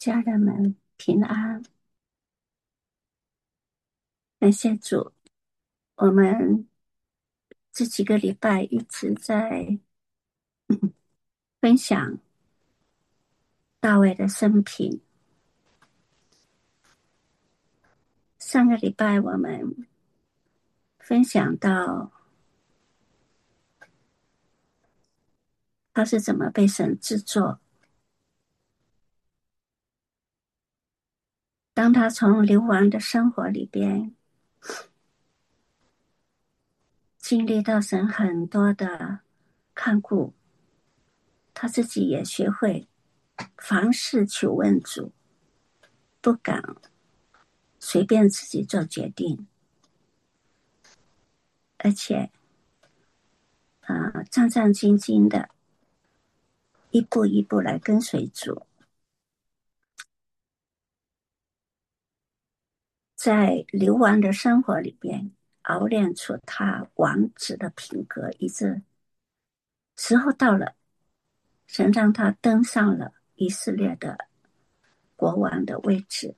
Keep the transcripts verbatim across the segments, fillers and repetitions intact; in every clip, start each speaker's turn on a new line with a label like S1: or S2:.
S1: 家人们平安。感谢主，我们这几个礼拜一直在分享大卫的生平。上个礼拜我们分享到他是怎么被神制作，当他从流亡的生活里边经历到神很多的看顾，他自己也学会凡事求问主，不敢随便自己做决定，而且呃，战战兢兢的一步一步来跟随主，在流亡的生活里边熬炼出他王子的品格，以致时候到了，神让他登上了以色列的国王的位置。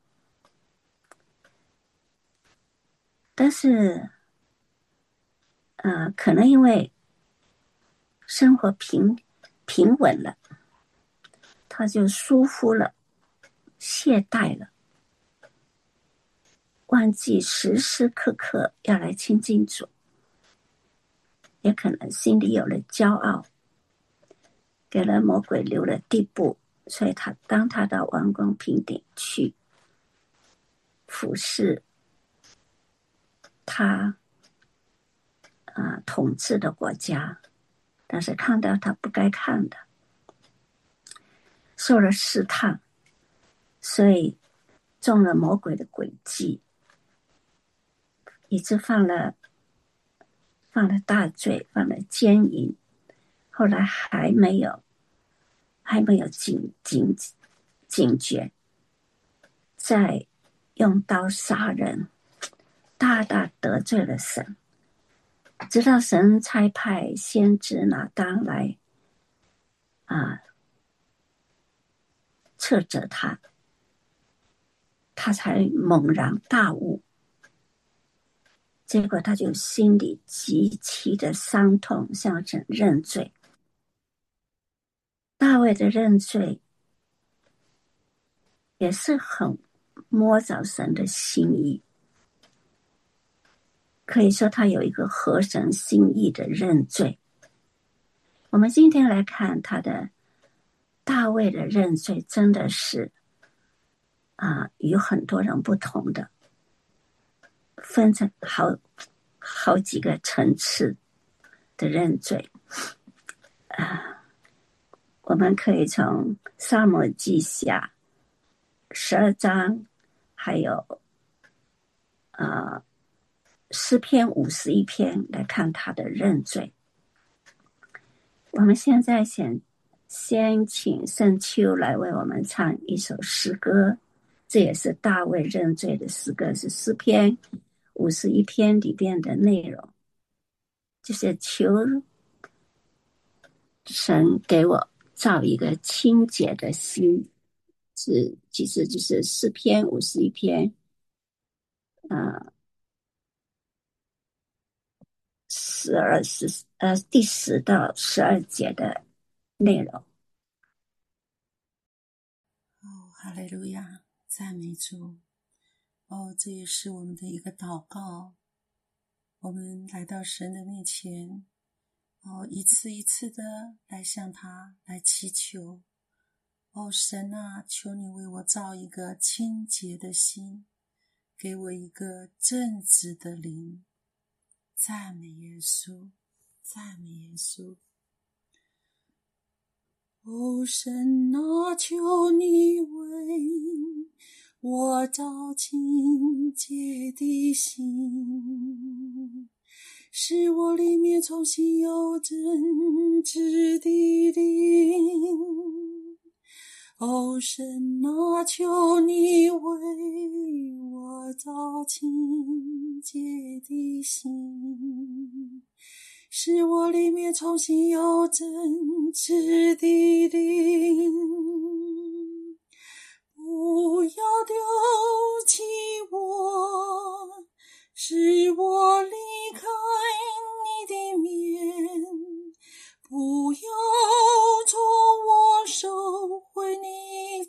S1: 但是呃，可能因为生活平平稳了，他就疏忽了，懈怠了，忘记时时刻刻要来亲近主，也可能心里有了骄傲，给了魔鬼留了地步，所以他当他到王宫平顶去服侍他呃统治的国家，但是看到他不该看的，受了试探，所以中了魔鬼的诡计，以致犯了犯了大罪，犯了奸淫，后来还没有还没有警警警觉，再用刀杀人，大大得罪了神。直到神差派先知拿单来啊斥责他，他才猛然大悟。结果他就心里极其的伤痛，向神认罪。大卫的认罪也是很摸着神的心意，可以说他有一个合神心意的认罪。我们今天来看他的大卫的认罪，真的是啊，与很多人不同的，分成好好几个层次的认罪啊。我们可以从撒母耳记下十二章，还有呃诗篇五十一篇来看他的认罪。我们现在先先请圣秋来为我们唱一首诗歌，这也是大卫认罪的诗歌，是诗篇五十一篇里边的内容，就是求神给我造一个清洁的心，是其实就是诗篇五十一篇呃十二十呃第十到十二节的内容。
S2: 哦，哈利路亚，赞美主。哦，这也是我们的一个祷告。我们来到神的面前，哦，一次一次的来向他来祈求。哦，神啊，求你为我造一个清洁的心，给我一个正直的灵。赞美耶稣，赞美耶稣。哦，神啊，求你为我造清洁的心，使我里面重新有真挚的灵。哦，神啊，求你为我造清洁的心，使我里面重新有真挚的灵。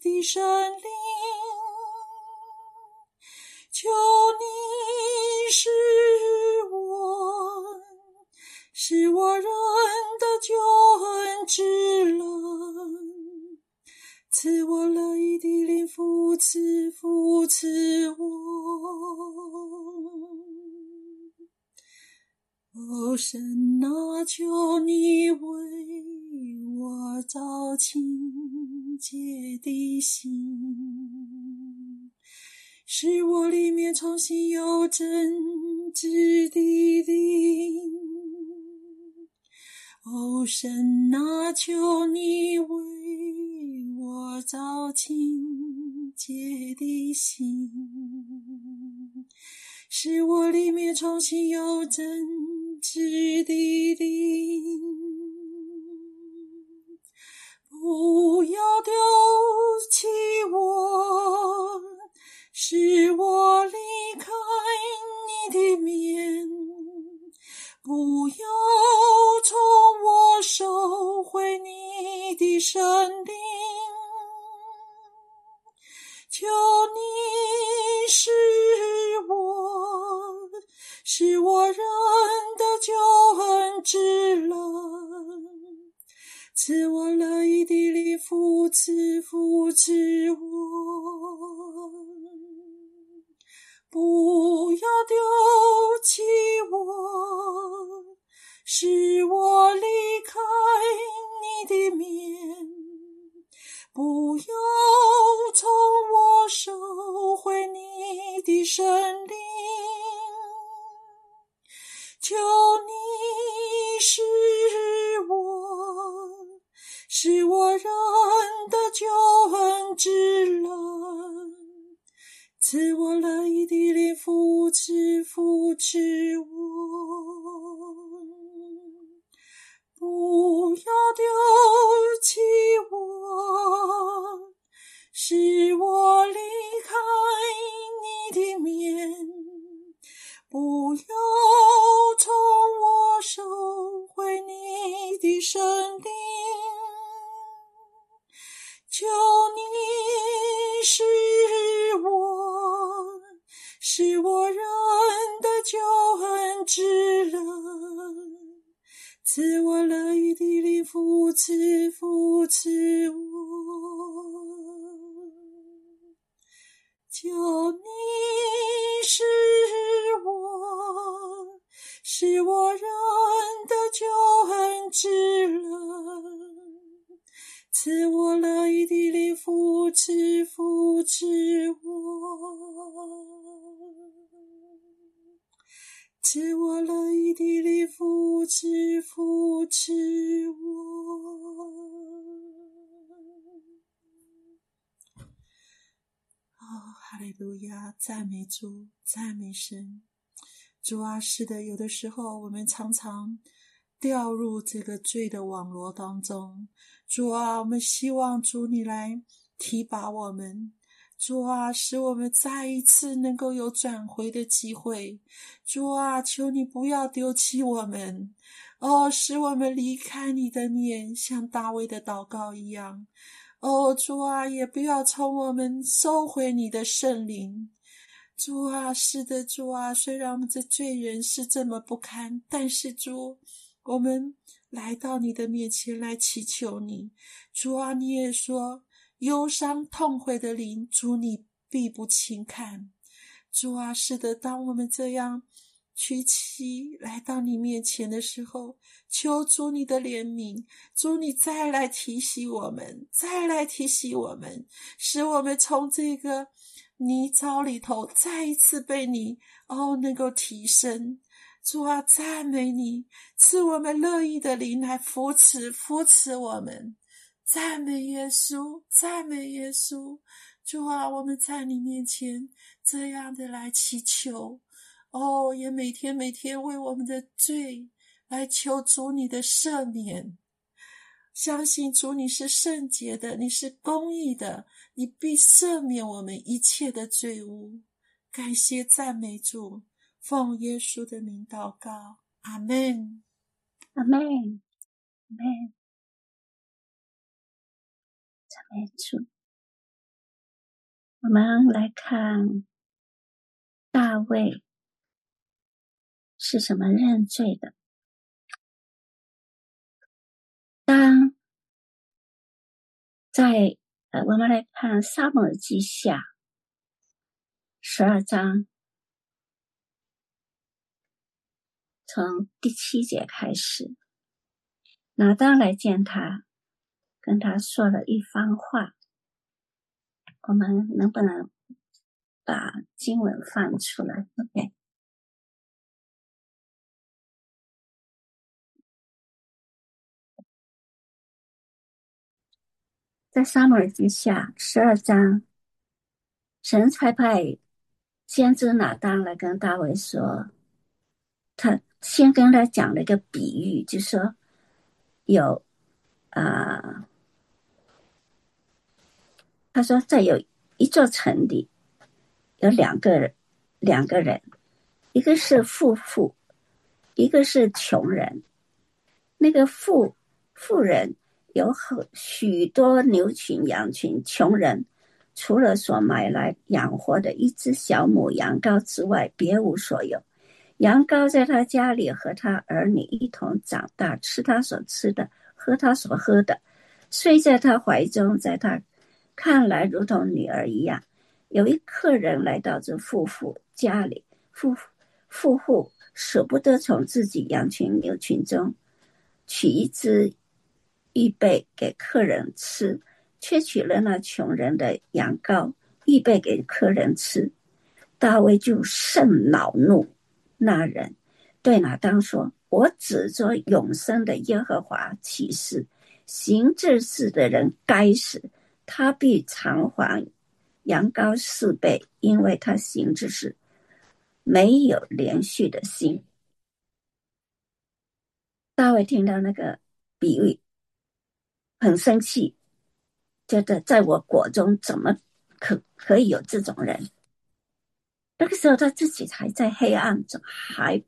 S2: 的圣灵，求你使我，使我认得救恩之人，赐我乐意的灵，扶持扶持我。哦，神啊，求你为我造清洁的心，使我里面重新有真挚的灵。哦，神啊，求你为我造清洁的心，使我里面重新有真挚的灵。不要丢弃我，使我离开你的面，不要从我收回你的圣灵，求你使我，使我认得救恩之人，赐我乐意的灵，扶持扶持我。不要丢弃我，使我离开你的面，不要从我收回你的圣灵，求你使我，使我认得救恩之人，赐我乐意的灵，扶持扶持我。不要丢弃我，使我离开你的面，不要从我收回你的圣灵，求你使我，使我认得救恩之人，赐我乐意的灵，扶持扶持我。求你使我，使我认得救恩之人，赐我乐意的灵，扶持扶持我，赐我乐意的灵，扶持扶持我。哦，哈利路亚，赞美主，赞美神。主啊，是的，有的时候我们常常掉入这个罪的网罗当中。主啊，我们希望主你来提拔我们，主啊，使我们再一次能够有转回的机会。主啊，求你不要丢弃我们，哦，使我们离开你的面，像大卫的祷告一样。哦，主啊，也不要从我们收回你的圣灵。主啊，是的，主啊，虽然我们这罪人是这么不堪，但是主，我们来到你的面前来祈求你。主啊，你也说忧伤痛悔的灵，主你必不轻看。主啊，是的，当我们这样屈膝来到你面前的时候，求主你的怜悯，主你再来提醒我们，再来提醒我们，使我们从这个泥沼里头再一次被你哦能够提升。主啊，赞美你，赐我们乐意的灵来扶持扶持我们。赞美耶稣，赞美耶稣。主啊，我们在你面前这样的来祈求，哦，也每天每天为我们的罪来求主你的赦免。相信主你是圣洁的，你是公义的，你必赦免我们一切的罪污。感谢赞美主，奉耶稣的名祷告，阿们，
S1: 阿们，阿们，赞美主。 我们来看大卫是什么认罪的。当在呃，我们来看撒母耳记下十二章，从第七节开始，拿当来见他，跟他说了一番话。我们能不能把经文放出来 ？OK。在撒母耳记下十二章，神差派先知拿当来跟大卫说，他先跟他讲了一个比喻，就说有啊、呃，他说在有一座城里有两个人，两个人，一个是富妇，一个是穷人。那个富富人有很许多牛群羊群，穷人除了所买来养活的一只小母羊羔之外，别无所有。羊羔在他家里和他儿女一同长大，吃他所吃的，喝他所喝的，睡在他怀中，在他看来如同女儿一样。有一客人来到这富妇家里，富富户舍不得从自己羊群牛群中取一只预备给客人吃，却取了那穷人的羊羔预备给客人吃。大卫就甚恼怒那人，对拿当说，我指着永生的耶和华起誓，行这事的人该死，他必偿还羊羔四倍，因为他行这事没有连续的心。大卫听到那个比喻很生气，觉得在我国中怎么可可以有这种人。那个时候他自己还在黑暗中，还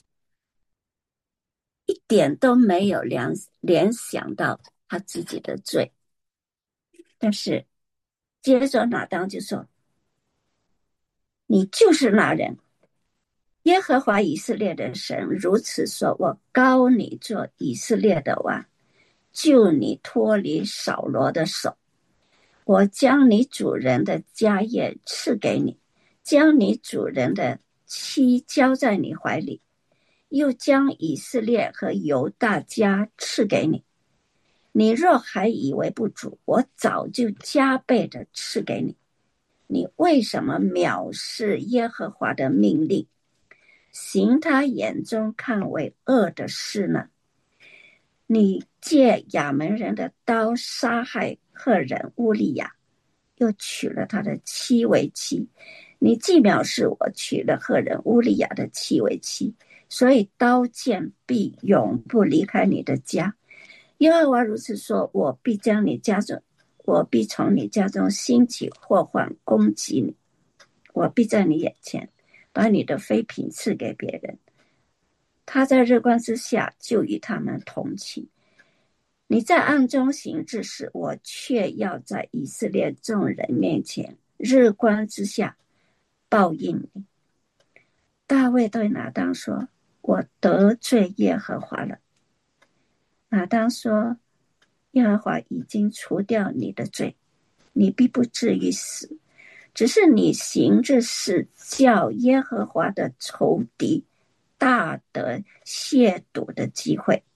S1: 一点都没有联联想到他自己的罪。但是接着拿当就说，你就是那人，耶和华以色列的神如此说，我膏你做以色列的王，救你脱离扫罗的手，我将你主人的家业赐给你，将你主人的妻交在你怀里，又将以色列和犹大家赐给你。你若还以为不足，我早就加倍的赐给你。你为什么藐视耶和华的命令，行他眼中看为恶的事呢？你借亚门人的刀杀害赫人乌利亚，又娶了他的妻为妻。你既藐视我，娶了赫人乌利亚的妻为妻，所以刀剑必永不离开你的家。耶和华如此说，我必将你家中，我必从你家中兴起祸患攻击你，我必在你眼前把你的妃嫔赐给别人，他在日光之下就与他们同寝。你在暗中行之时，我却要在以色列众人面前日光之下报应你。大卫对拿当说，我得罪耶和华了。拿当说，耶和华已经除掉你的罪，你必不至于死，只是你行这事叫耶和华的仇敌大得亵渎的机会，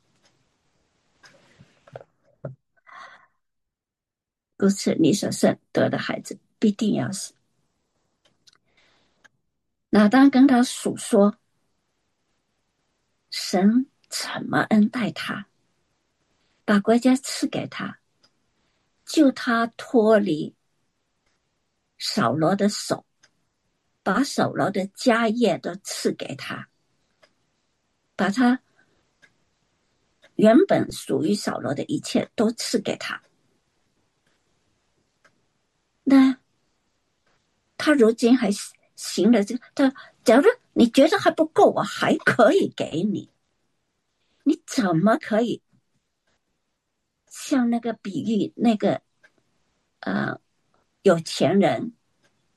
S1: 故此你所生得的孩子必定要死。拿当跟他诉说神怎么恩待他，把国家赐给他，救他脱离扫罗的手，把扫罗的家业都赐给他，把他原本属于扫罗的一切都赐给他。那他如今还行了这个，他假如你觉得还不够，我还可以给你，你怎么可以像那个比喻那个呃有钱人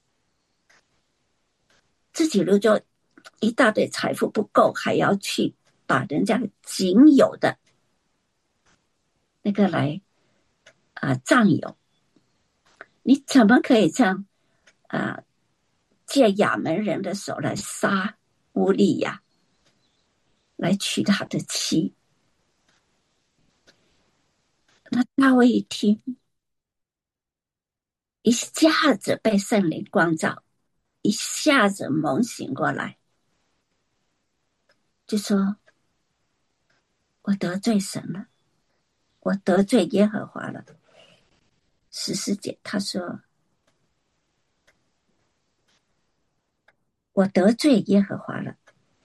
S1: 自己如果一大堆财富不够，还要去把人家仅有的那个来啊、呃、占有，你怎么可以这样啊、呃、借亚门人的手来杀乌利亚，来娶他的妻？那大卫一听，一下子被圣灵光照，一下子猛醒过来，就说：我得罪神了，我得罪耶和华了。十四节他说：我得罪耶和华了。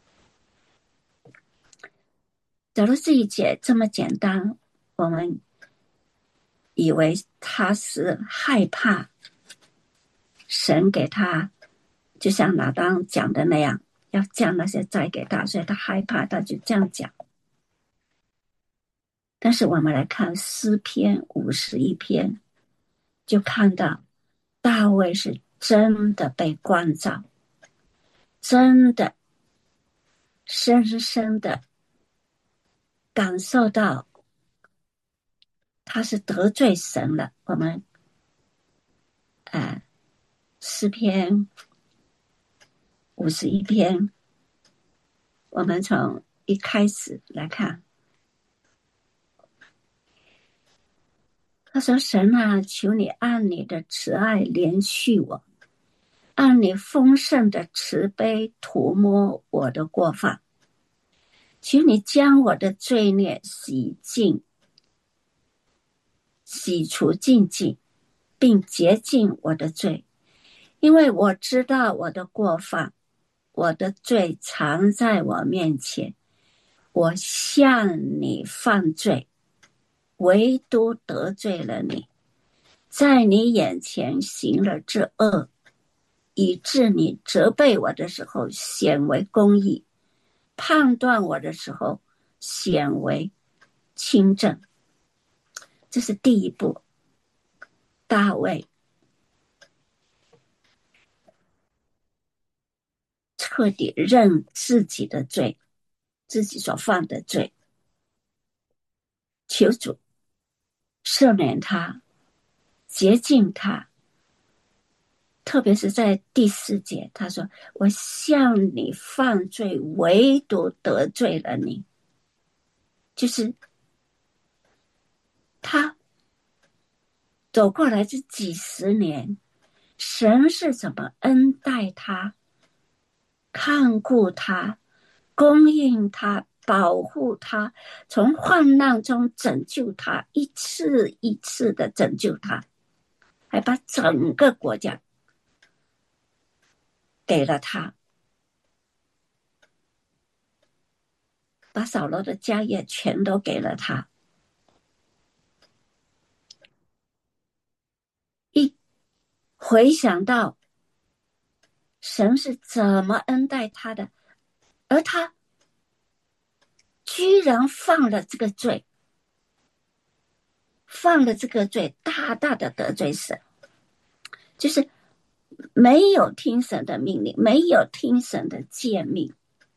S1: 假如这一节这么简单，我们以为他是害怕神给他，就像拿当讲的那样，要降那些灾给他，所以他害怕，他就这样讲。但是我们来看诗篇五十一篇，就看到大卫是真的被光照，真的深深的感受到他是得罪神了。我们呃诗篇五十一篇，我们从一开始来看，他说：神啊，求你按你的慈爱怜恤我，按你丰盛的慈悲涂抹我的过犯，求你将我的罪孽洗净，洗除净尽，并洁净我的罪，因为我知道我的过犯，我的罪藏在我面前，我向你犯罪，唯独得罪了你，在你眼前行了这恶，以致你责备我的时候显为公义，判断我的时候显为清正。这是第一步，大卫彻底认自己的罪，自己所犯的罪，求主赦免他，洁净他。特别是在第四节，他说：我向你犯罪，唯独得罪了你。就是他走过来这几十年，神是怎么恩待他，看顾他，供应他，保护他，从患难中拯救他，一次一次的拯救他，还把整个国家给了他，把扫罗的家业全都给了他。一回想到神是怎么恩待他的，而他居然犯了这个罪，犯了这个罪，大大的得罪神，就是没有听神的命令，没有听神的诫命。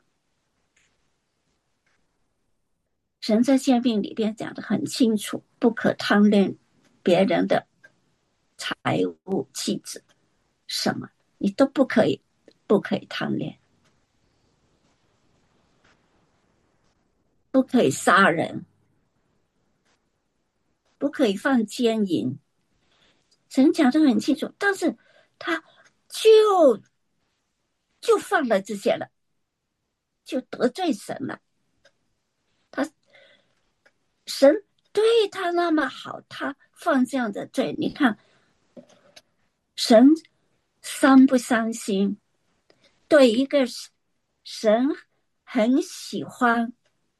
S1: 神在诫命里边讲得很清楚，不可贪恋别人的财物、妻子，什么你都不可以，不可以贪恋，不可以杀人，不可以犯奸淫。神讲得很清楚，但是他就就犯了这些了，就得罪神了。他神对他那么好，他犯这样的罪，你看神伤不伤心？对一个神很喜欢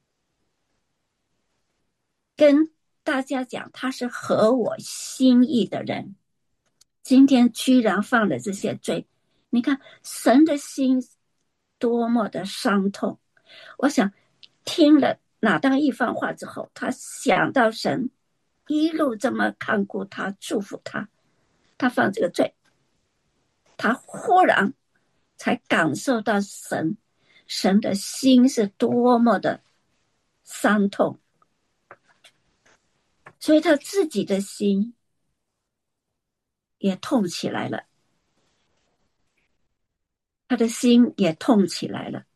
S1: 跟大家讲他是合我心意的人，今天居然犯了这些罪，你看神的心多么的伤痛。我想听了拿当一番话之后，他想到神一路这么看顾他，祝福他，他犯这个罪，他忽然才感受到神神的心是多么的伤痛，所以他自己的心也痛起来了，他的心也痛起来了。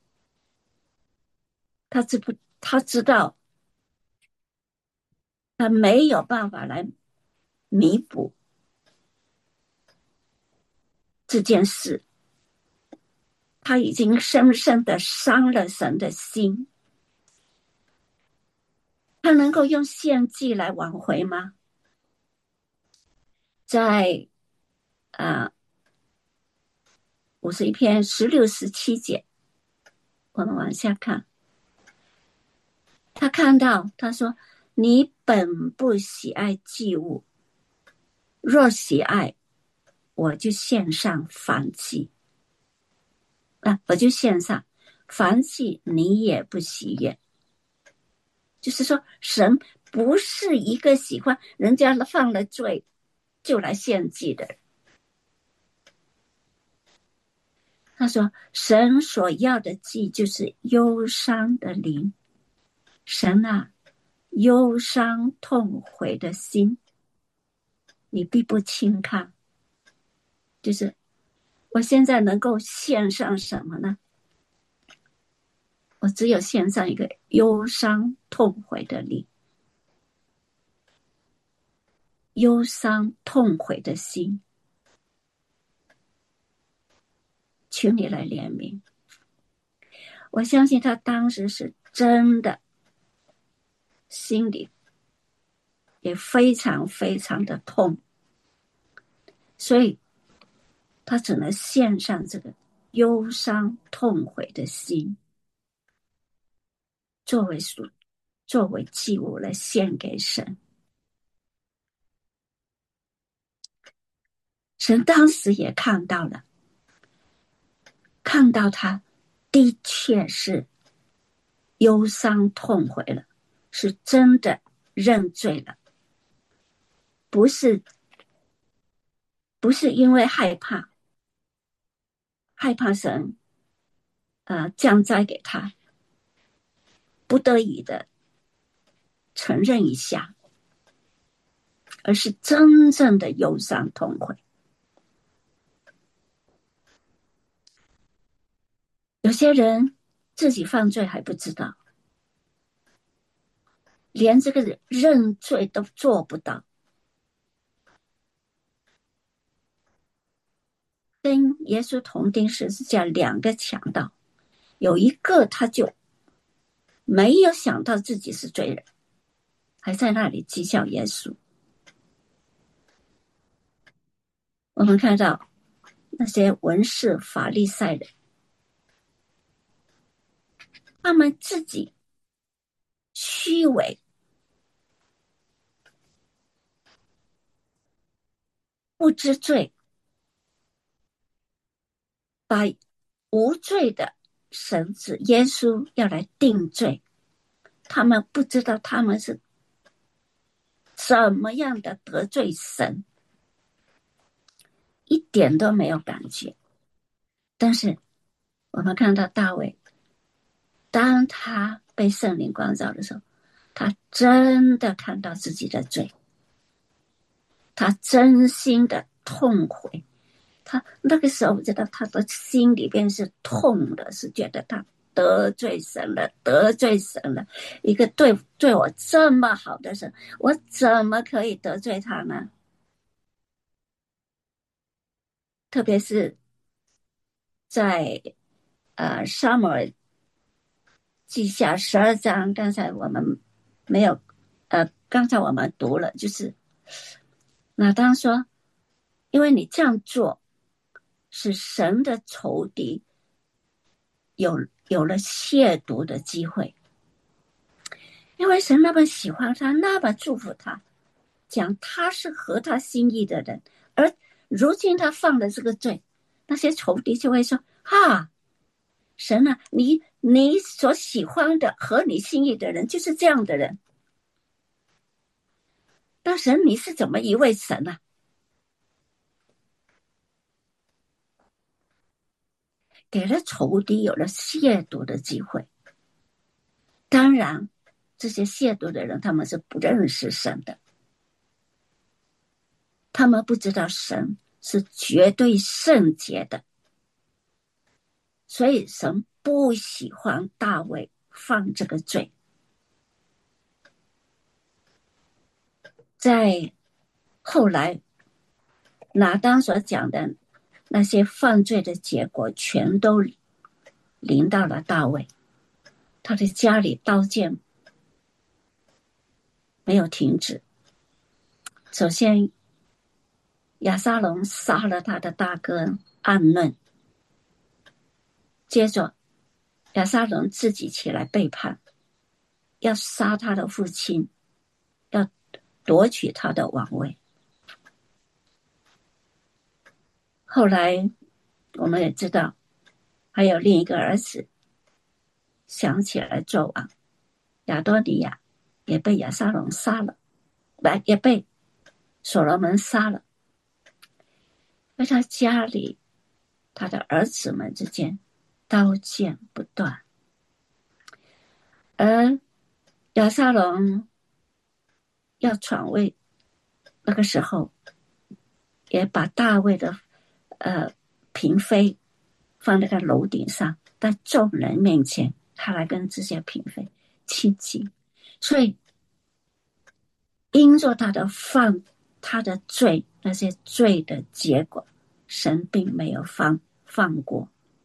S1: 他知不他知道他没有办法来弥补这件事，他已经深深的伤了神的心。他能够用献祭来挽回吗？在啊五十一篇十六十七节，我们往下看。他看到他说：“你本不喜爱祭物，若喜爱，我就献上燔祭。啊，我就献上燔祭，你也不喜悦。”就是说，神不是一个喜欢人家犯了罪就来献祭的人。他说，神所要的祭就是忧伤的灵。神啊，忧伤痛悔的心，你必不轻看。就是我现在能够献上什么呢？我只有献上一个忧伤痛悔的灵，忧伤痛悔的心，求你来怜悯。我相信他当时是真的心里也非常非常的痛，所以他只能献上这个忧伤痛悔的心，作为属作为祭物来献给神。神当时也看到了，看到他的确是忧伤痛悔了，是真的认罪了，不是不是因为害怕害怕神呃降灾给他，不得已的承认一下，而是真正的忧伤痛悔。有些人自己犯罪还不知道，连这个认罪都做不到。跟耶稣同钉十字架两个强盗，有一个他就没有想到自己是罪人，还在那里讥笑耶稣。我们看到那些文士法利赛人，他们自己虚伪，不知罪，把无罪的神子耶稣要来定罪，他们不知道他们是怎么样的得罪神，一点都没有感觉。但是我们看到大卫，当他被圣灵光照的时候，他真的看到自己的罪，他真心的痛悔。他那个时候我知道他的心里边是痛的，是觉得他得罪神了，得罪神了。一个对对我这么好的神，我怎么可以得罪他呢？特别是在呃撒母耳记下十二章，刚才我们没有呃，刚才我们读了，就是拿当说，因为你这样做，使神的仇敌有有了亵渎的机会，因为神那么喜欢他，那么祝福他，讲他是合他心意的人，而如今他犯了这个罪，那些仇敌就会说：哈，神啊，你你所喜欢的合你心意的人就是这样的人。那神你是怎么一位神啊？ 给了仇敌有了亵渎的机会。当然这些亵渎的人他们是不认识神的，他们不知道神是绝对圣洁的，所以神不喜欢大卫犯这个罪。在后来拿当所讲的那些犯罪的结果全都临到了大卫，他的家里刀剑没有停止。首先亚撒龙杀了他的大哥暗嫩，接着亚撒龙自己起来背叛，要杀他的父亲，要夺取他的王位。后来我们也知道还有另一个儿子想起来做王，亚多尼亚也被亚撒龙杀了，也被所罗门杀了。在他家里他的儿子们之间刀剑不断，而亚撒龙要传位，那个时候也把大卫的呃嫔妃放在他楼顶上，在众人面前他来跟这些嫔妃亲近，所以因着他的犯他的罪，那些罪的结果神并没有放放过，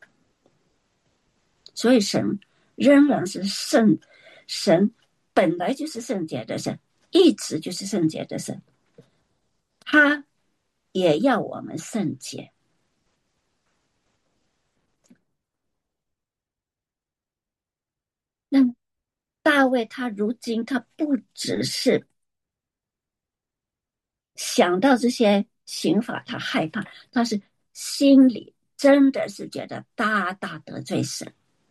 S1: 所以神仍然是圣，神本来就是圣洁的神，一直就是圣洁的神，他也要我们圣洁。那大卫他如今他不只是想到这些刑罚他害怕，他是心里真的是觉得大大得罪神，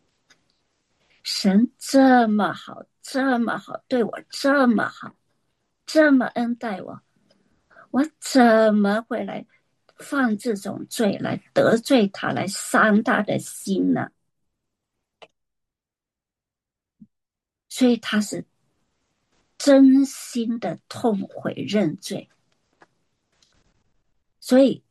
S1: 神这么好这么好，对我这么好，这么恩待我，我怎么会来犯这种罪，来得罪他，来伤他的心呢？所以他是真心的痛悔认罪。所以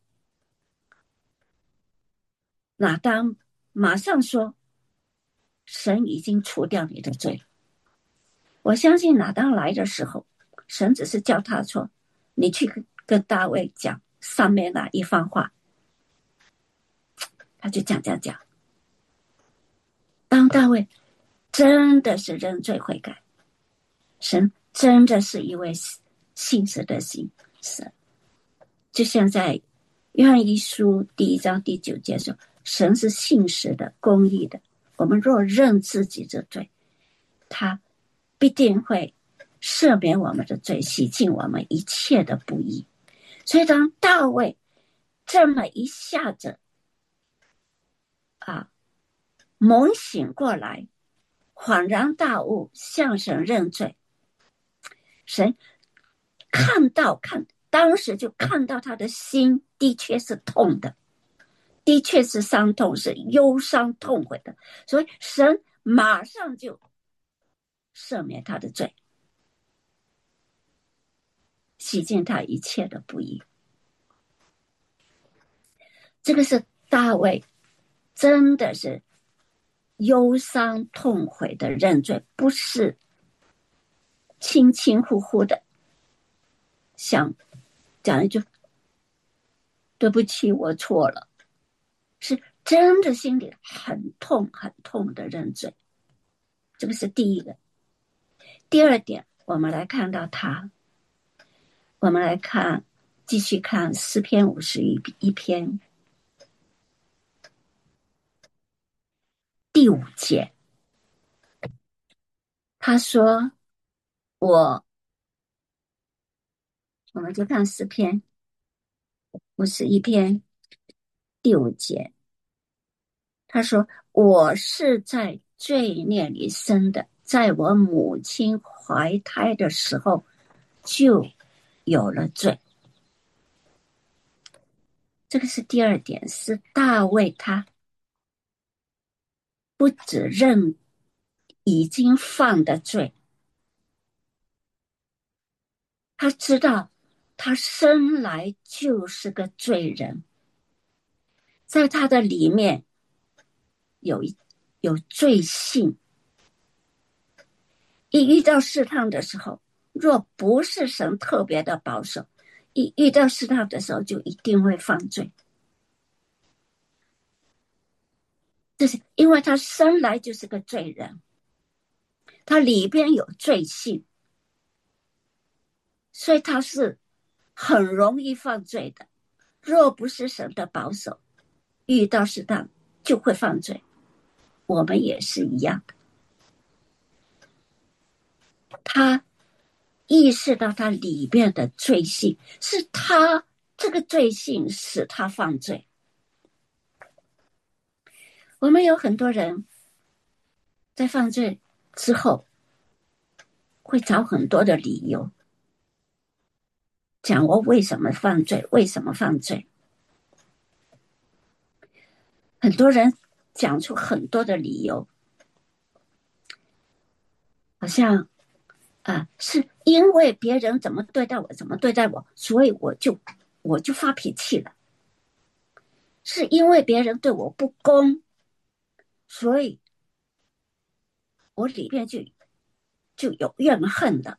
S1: 拿当马上说，神已经除掉你的罪。我相信拿当来的时候，神只是叫他说，你去跟大卫讲上面那一番话，他就讲讲讲。当大卫真的是认罪悔改，神真的是一位信实的心神，就像在约翰一书第一章第九节说，神是信实的公义的，我们若认自己的罪，他必定会赦免我们的罪，洗净我们一切的不义。所以当大卫这么一下子啊猛醒过来，恍然大悟，向神认罪，神看到看当时就看到他的心的确是痛的，的确是伤痛，是忧伤痛悔的，所以神马上就赦免他的罪，洗净他一切的不义。这个是大卫真的是忧伤痛悔的认罪，不是轻轻忽忽的想讲一句对不起我错了，是真的心里很痛很痛的认罪。这个是第一个。第二点，我们来看到他，我们来看继续看诗篇五十一篇第五节，他说我我们就看诗篇五十一篇第五节，他说我是在罪孽里生的，在我母亲怀胎的时候就有了罪。这个是第二点，是大卫他不只认已经犯的罪，他知道他生来就是个罪人，在他的里面有有罪性。一遇到试探的时候，若不是神特别的保守，一遇到试探的时候就一定会犯罪。这是因为他生来就是个罪人，他里边有罪性，所以他是很容易犯罪的。若不是神的保守，遇到试探就会犯罪。我们也是一样的。他意识到他里边的罪性，是他这个罪性使他犯罪。我们有很多人在犯罪之后会找很多的理由，讲我为什么犯罪，为什么犯罪。很多人讲出很多的理由，好像啊，是因为别人怎么对待我，怎么对待我，所以我就我就发脾气了。是因为别人对我不公，所以我里面就就有怨恨的，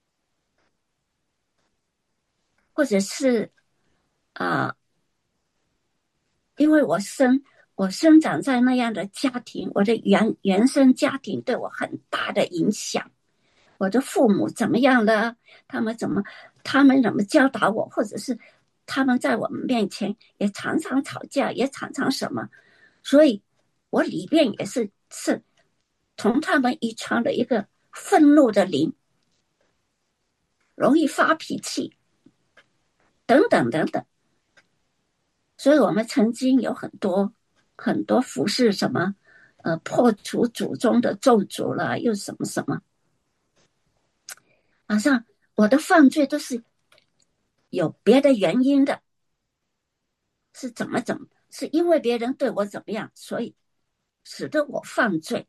S1: 或者是啊、呃，因为我生我生长在那样的家庭，我的原原生家庭对我很大的影响。我的父母怎么样了？他们怎么他们怎么教导我，或者是他们在我们面前也常常吵架，也常常什么，所以我里边也是是从他们遗传的一个愤怒的灵，容易发脾气，等等等等。所以我们曾经有很多很多服侍什么，呃，破除祖宗的咒诅了，又什么什么，好像我的犯罪都是有别的原因的，是怎么怎么，是因为别人对我怎么样，所以使得我犯罪。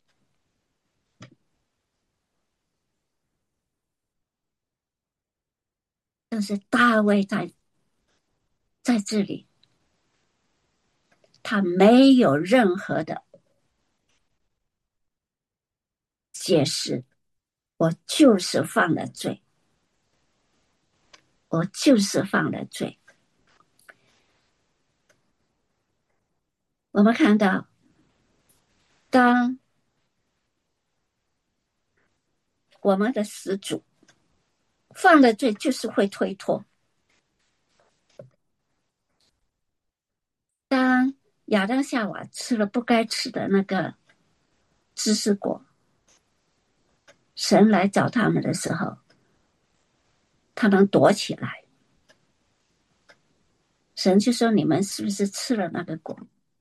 S1: 但是大卫在在这里，他没有任何的解释，我就是犯了罪，我就是犯了罪。我们看到，当我们的始祖犯了罪，就是会推脱。当亚当夏娃吃了不该吃的那个知识果，神来找他们的时候，他们躲起来。神就说：“你们是不是吃了那个果？”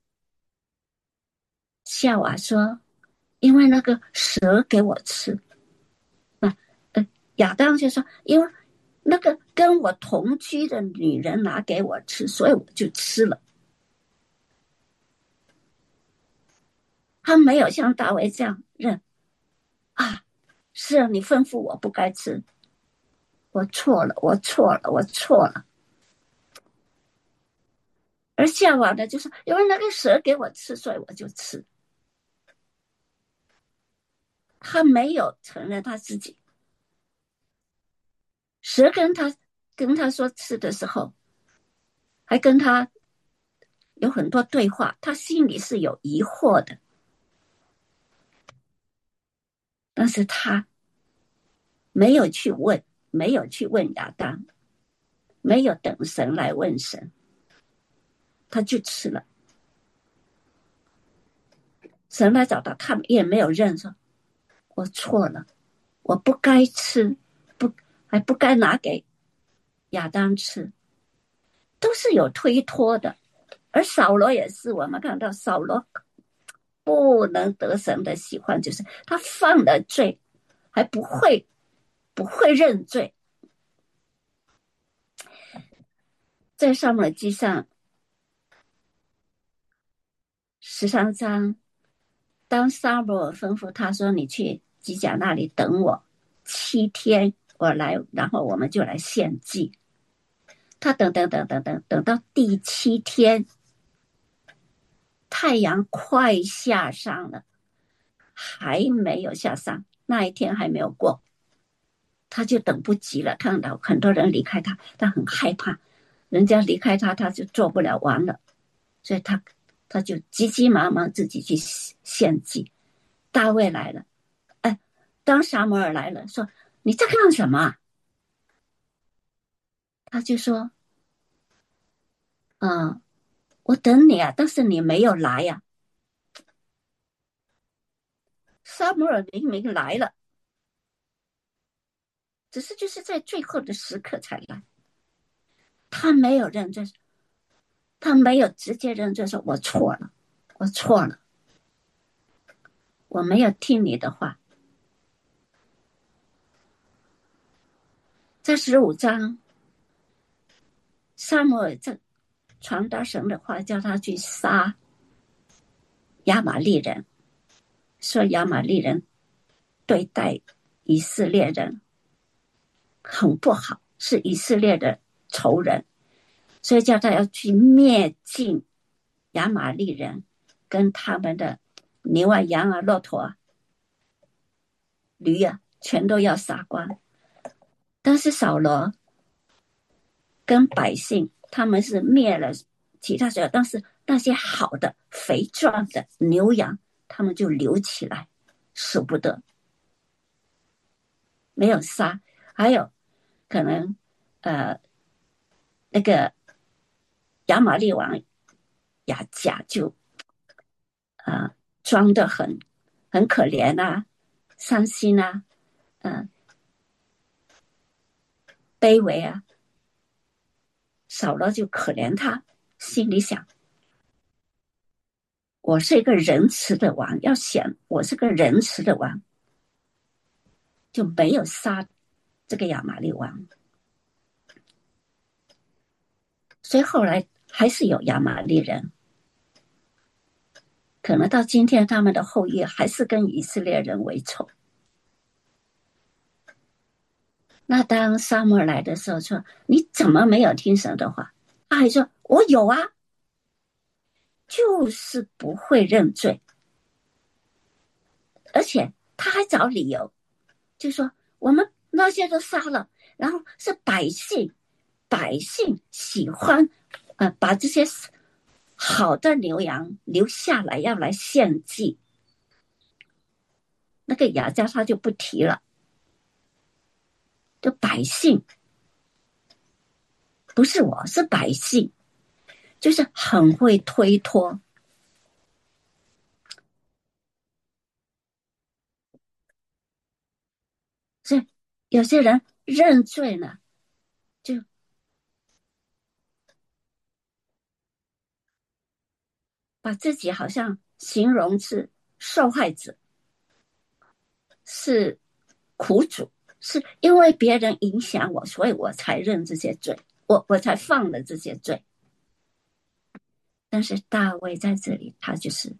S1: 夏娃说：“因为那个蛇给我吃。”啊，呃，亚当就说：“因为那个跟我同居的女人拿给我吃，所以我就吃了。”他没有像大卫这样认啊，是啊，你吩咐我不该吃，我错了，我错了，我错了。而夏娃呢，就是因为那个蛇给我吃，所以我就吃。他没有承认他自己。蛇跟他跟他说吃的时候，还跟他有很多对话，他心里是有疑惑的，但是他没有去问，没有去问亚当，没有等神来问神，他就吃了。神来找他，他也没有认说我错了，我不该吃，不还不该拿给亚当吃，都是有推脱的。而扫罗也是，我们看到扫罗不能得神的喜欢，就是他犯了罪还不会不会认罪。在撒母耳记上十三章， 当撒母耳吩咐他说：“你去基甲那里等我七天，我来，然后我们就来献祭。”他等等等等等等到第七天，太阳快下山了，还没有下山，那一天还没有过，他就等不及了。看到很多人离开他，他很害怕，人家离开他，他就做不了王了，所以他他就急急忙忙自己去献祭。大卫来了，哎，当撒母耳来了，说：“你在干什么？”他就说：“嗯，我等你啊，但是你没有来呀、啊。”撒母耳明明来了，只是就是在最后的时刻才来。他没有认罪，他没有直接认罪，说我错了，我错了，我没有听你的话。在十五章，撒母耳在传达神的话，叫他去杀亚玛利人，说亚玛利人对待以色列人很不好，是以色列的仇人，所以叫他要去灭尽亚玛利人跟他们的牛啊、羊啊、骆驼啊、驴啊，全都要杀光。但是扫罗跟百姓他们是灭了其他所有，但是那些好的肥壮的牛羊他们就留起来，舍不得，没有杀。还有可能呃那个亚玛利王亚甲就啊、呃、装得很很可怜啊，伤心啊，嗯、呃、卑微啊，扫罗就可怜他，心里想：我是一个仁慈的王，要想我是个仁慈的王，就没有杀这个亚玛利王。所以后来还是有亚玛利人，可能到今天他们的后裔还是跟以色列人为仇。那当撒母耳来的时候说：“你怎么没有听神的话？”他还说：“我有啊，就是不会认罪。”而且他还找理由，就说我们那些都杀了，然后是百姓，百姓喜欢呃把这些好的牛羊留下来要来献祭。那个雅加他就不提了，就百姓，不是我，是百姓，就是很会推脱。所以有些人认罪呢，就把自己好像形容是受害者，是苦主，是因为别人影响我，所以我才认这些罪，我我才放了这些罪。但是大卫在这里，他就是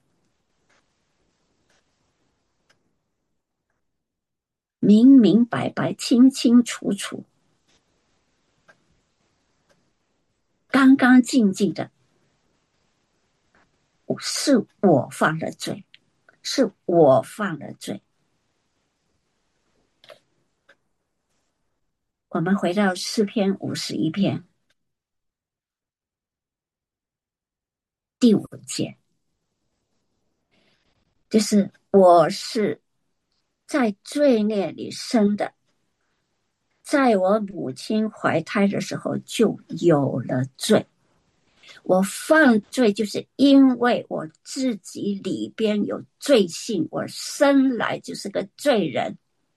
S1: 明明白白、清清楚楚、干干净净的，是我犯了罪，是我犯了罪。我们回到诗篇五十一篇第五节，就是我是在罪孽里生的，在我母亲怀胎的时候就有了罪。我犯罪就是因为我自己里边有罪性，我生来就是个罪人。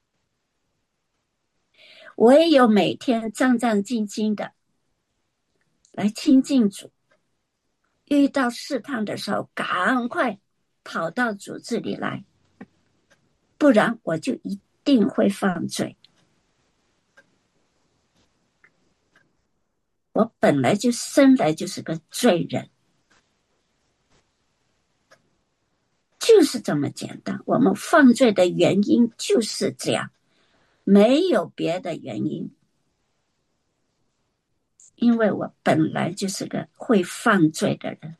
S1: 我也有每天战战兢兢的来亲近主，遇到试探的时候赶快跑到主这里来，不然我就一定会犯罪。我本来就生来就是个罪人， 就是这么简单，我们犯罪的原因就是这样，没有别的原因。因为我本来就是个会犯罪的人，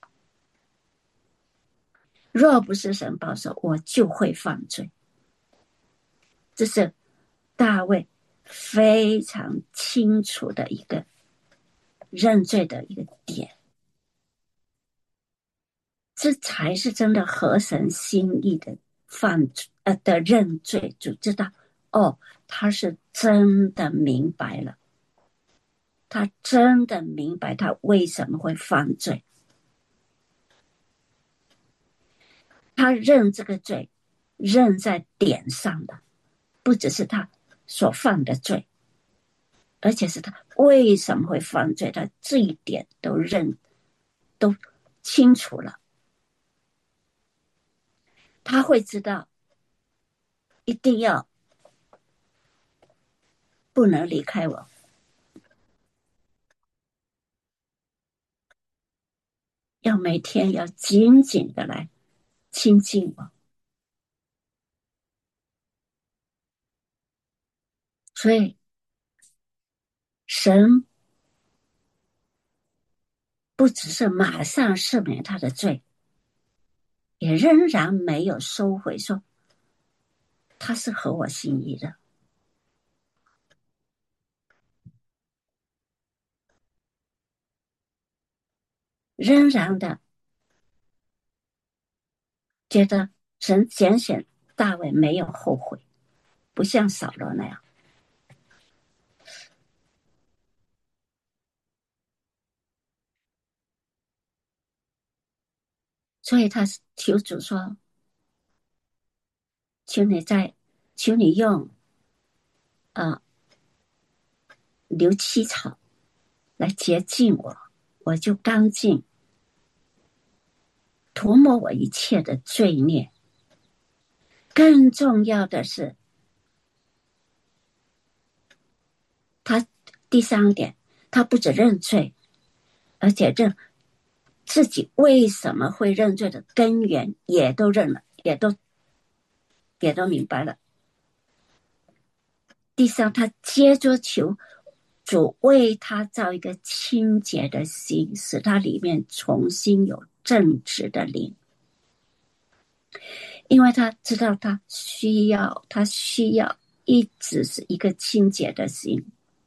S1: 若不是神保守，我就会犯罪。这是大卫非常清楚的一个认罪的一个点，这才是真的合神心意的犯呃的认罪，就知道哦，他是真的明白了，他真的明白他为什么会犯罪，他认这个罪，认在点上的，不只是他所犯的罪，而且是他为什么会犯罪，他这一点都认都清楚了。他会知道一定要不能离开我，要每天要紧紧的来亲近我。所以神不只是马上赦免他的罪，也仍然没有收回，说他是合我心意的，仍然的觉得神拣选大卫没有后悔，不像扫罗那样。所以他求主说，求你在求你用呃牛膝草来洁净我，我就干净，涂抹我一切的罪孽。更重要的是，他第三点，他不止认罪，而且认自己为什么会认罪的根源也都认了，也都也都明白了。第三，他接着求主为他造一个清洁的心，使他里面重新有正直的灵。因为他知道他需要，他需要一直是一个清洁的心。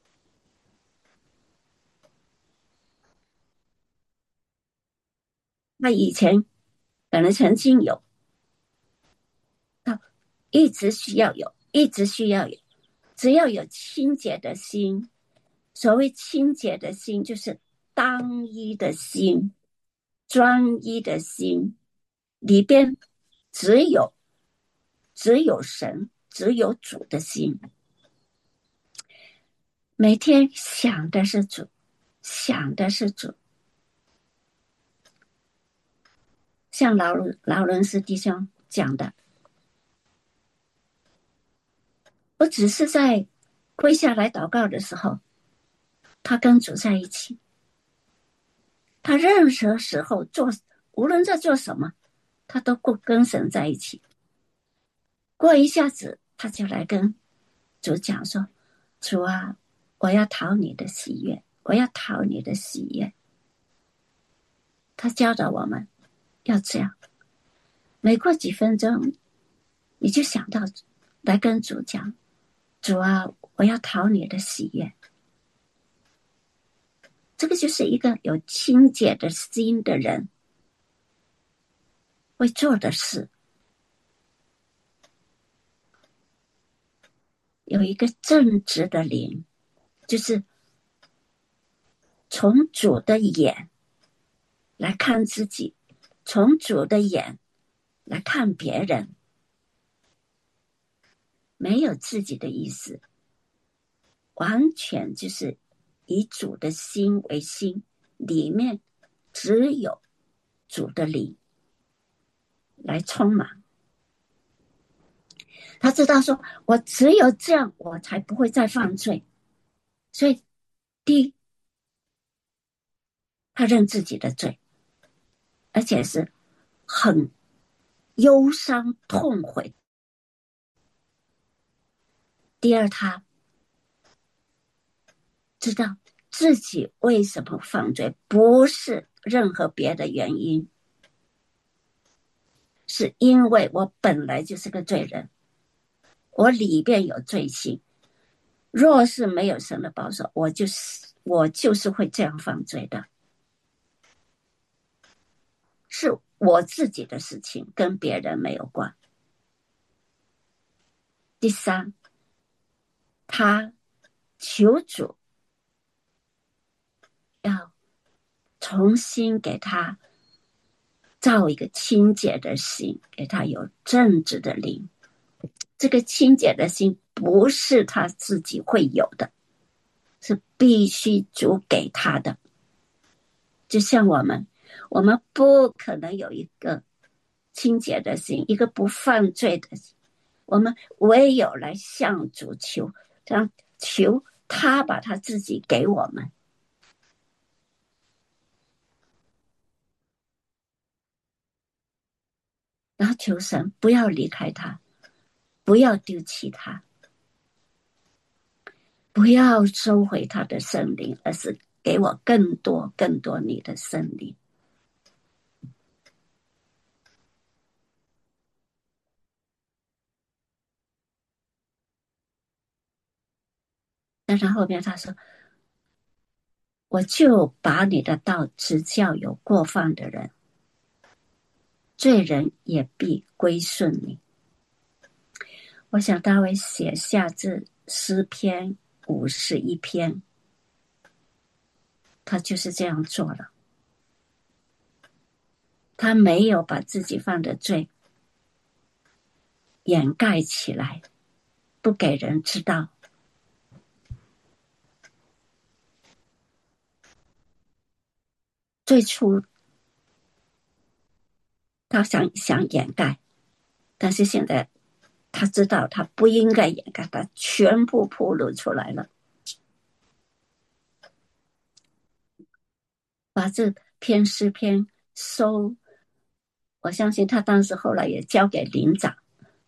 S1: 他以前可能曾经有，他一直需要有，一直需要有，只要有清洁的心。所谓清洁的心，就是单一的心，专一的心，里边只有只有神，只有主的心。每天想的是主，想的是主。像劳劳伦斯弟兄讲的，我只是在跪下来祷告的时候，他跟主在一起。他任何时候做，无论在做什么，他都跟神在一起。过一下子，他就来跟主讲说：“主啊，我要讨你的喜悦，我要讨你的喜悦。”他教导我们要这样。每过几分钟，你就想到来跟主讲：“主啊，我要讨你的喜悦。”这个就是一个有清洁的心的人会做的事，有一个正直的灵，就是从主的眼来看自己，从主的眼来看别人，没有自己的意思，完全就是以主的心为心，里面只有主的灵来充满。他知道说，我只有这样，我才不会再犯罪。所以，第一，他认自己的罪，而且是很忧伤痛悔。第二，他知道自己为什么犯罪，不是任何别的原因，是因为我本来就是个罪人，我里边有罪性，若是没有神的保守，我就是我就是会这样犯罪的，是我自己的事情，跟别人没有关。第三，他求主要重新给他造一个清洁的心，给他有正直的灵。这个清洁的心不是他自己会有的，是必须主给他的。就像我们，我们不可能有一个清洁的心，一个不犯罪的心，我们唯有来向主求，这样求他把他自己给我们。然后求神不要离开他，不要丢弃他，不要收回他的圣灵，而是给我更多更多你的圣灵。但是后面他说，我就把你的道指教有过犯的人，罪人也必归顺你。我想大卫写下这诗篇五十一篇，他就是这样做了。他没有把自己犯的罪掩盖起来，不给人知道。最初他想想掩盖，但是现在他知道他不应该掩盖，他全部暴露出来了。把这篇诗篇收，我相信他当时后来也交给灵长，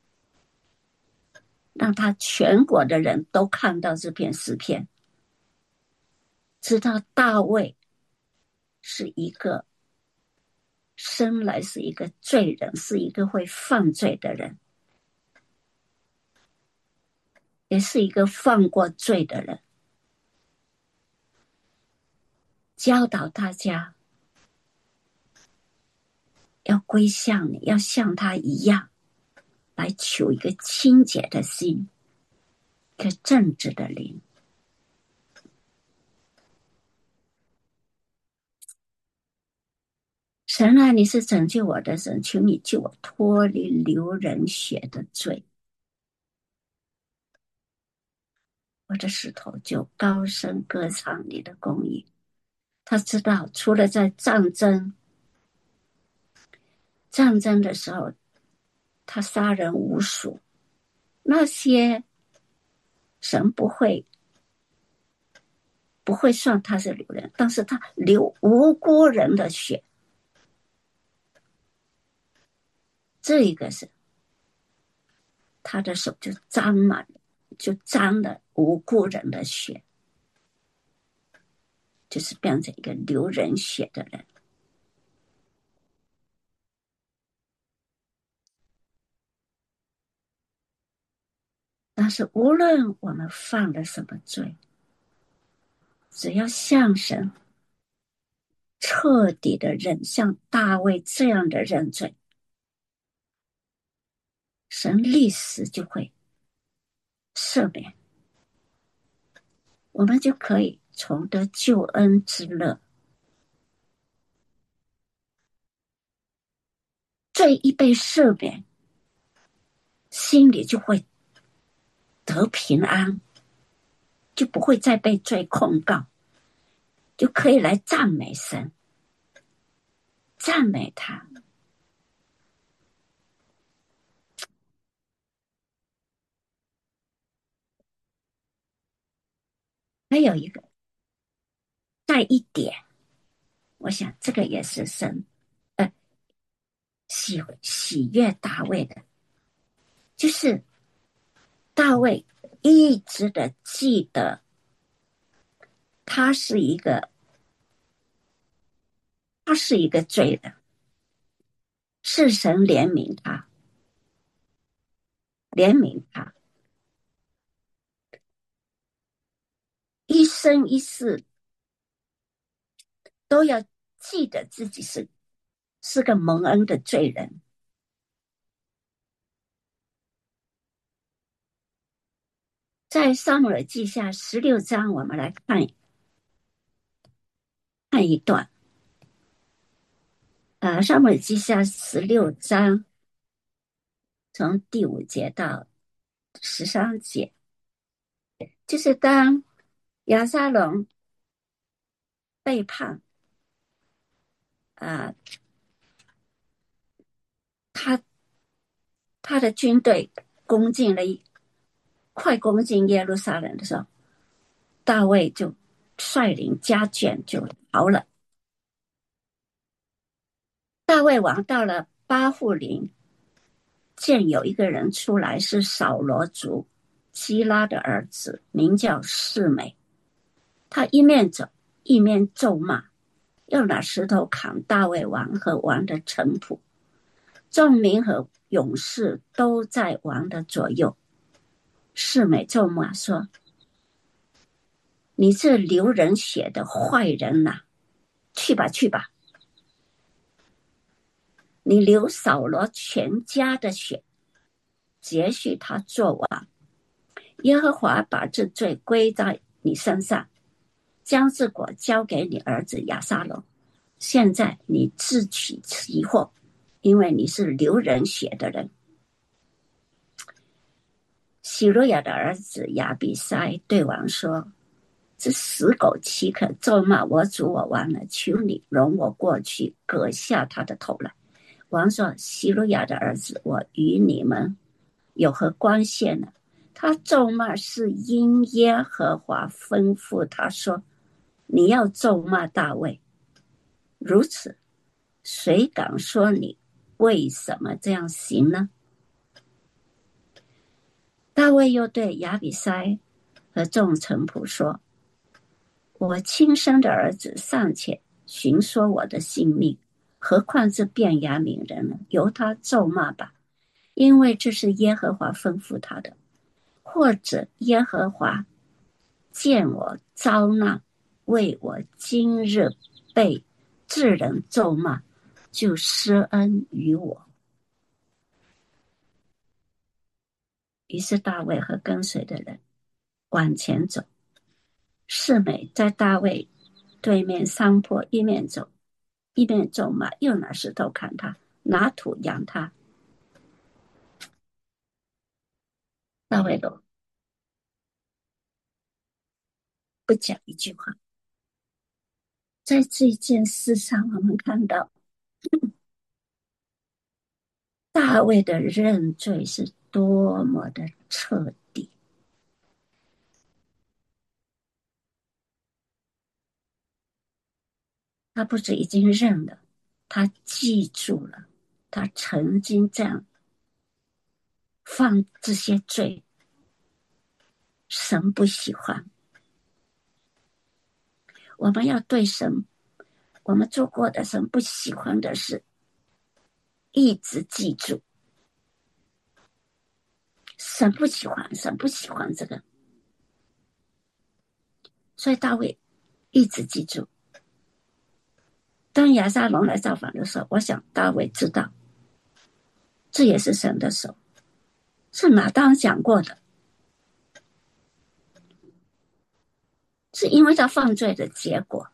S1: 让他全国的人都看到这篇诗篇，知道大卫是一个生来是一个罪人，是一个会犯罪的人，也是一个犯过罪的人。教导大家要归向你，要像他一样来求一个清洁的心，一个正直的灵。神啊，你是拯救我的神，求你救我脱离流人血的罪。我的石头就高声歌唱你的公义。他知道除了在战争战争的时候他杀人无数，那些神不会不会算他是流人，但是他流无辜人的血，这个是他的手就沾满了，就沾了无辜人的血，就是变成一个流人血的人。但是无论我们犯了什么罪，只要向神彻底的认，像大卫这样的认罪，神立时就会赦免，我们就可以重得救恩之乐。罪一被赦免，心里就会得平安，就不会再被罪控告，就可以来赞美神，赞美他。还有一个，再一点，我想这个也是神呃喜喜悦大卫的，就是大卫一直的记得他是一个他是一个罪人，是神怜悯他，怜悯他，一生一世都要记得自己是是个蒙恩的罪人。在撒母耳记下十六章，我们来看看一段。呃，撒母耳记下十六章，从第五节到十三节，就是当亚撒龙背叛，啊、呃，他他的军队攻进了一快攻进耶路撒冷的时候，大卫就率领家眷就逃了。大卫王到了巴户林，见有一个人出来，是扫罗族基拉的儿子，名叫示每。他一面走一面咒骂，又拿石头砍大卫王和王的臣仆。众民和勇士都在王的左右。示每咒骂说：“你这流人血的坏人呐、啊，去吧去吧！你流扫罗全家的血，接续他做王。耶和华把这罪归在你身上，将这国交给你儿子亚撒龙。现在你自取其祸，因为你是流人血的人。”希罗亚的儿子亚比筛对王说：“这死狗岂可咒骂我主我王呢？求你容我过去割下他的头来。”王说：“希罗亚的儿子，我与你们有何关系呢？他咒骂是因耶和华吩咐他说，你要咒骂大卫。如此，谁敢说你为什么这样行呢？”大卫又对亚比筛和众臣仆说：“我亲生的儿子尚且寻说我的性命，何况这便雅悯人呢？由他咒骂吧，因为这是耶和华吩咐他的。或者耶和华见我遭难，为我今日被智人咒骂，就施恩于我。”于是大卫和跟随的人往前走，示每在大卫对面山坡一面走一面咒骂，又拿石头砍他，拿土扬他。大卫都不讲一句话。在这件事上，我们看到大卫的认罪是多么的彻底。他不止已经认了，他记住了，他曾经这样犯这些罪，神不喜欢。我们要对神，我们做过的神不喜欢的事，一直记住。神不喜欢，神不喜欢这个，所以大卫一直记住。当亚撒龙来造访的时候，我想大卫知道，这也是神的手，是哪当讲过的，是因为他犯罪的结果。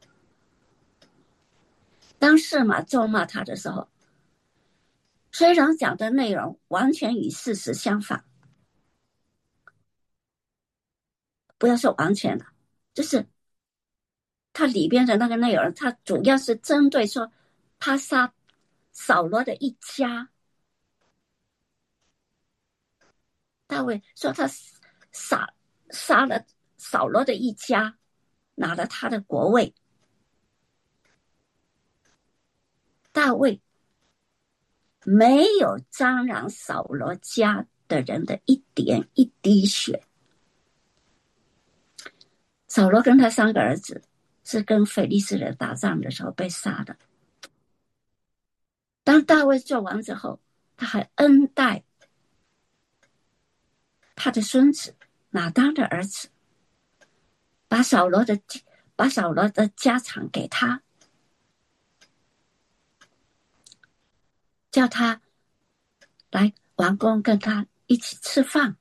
S1: 当示玛咒骂他的时候，虽然讲的内容完全与事实相反，不要说完全了，就是他里边的那个内容，他主要是针对说他杀扫罗的一家。大卫说他杀杀了扫罗的一家，拿了他的国位。大卫没有沾染扫罗家的人的一点一滴血。扫罗跟他三个儿子是跟非利士人打仗的时候被杀的。当大卫做王之后，他还恩待他的孙子拿当的儿子，把扫罗的把扫罗的家产给他，叫他来王宫跟他一起吃饭，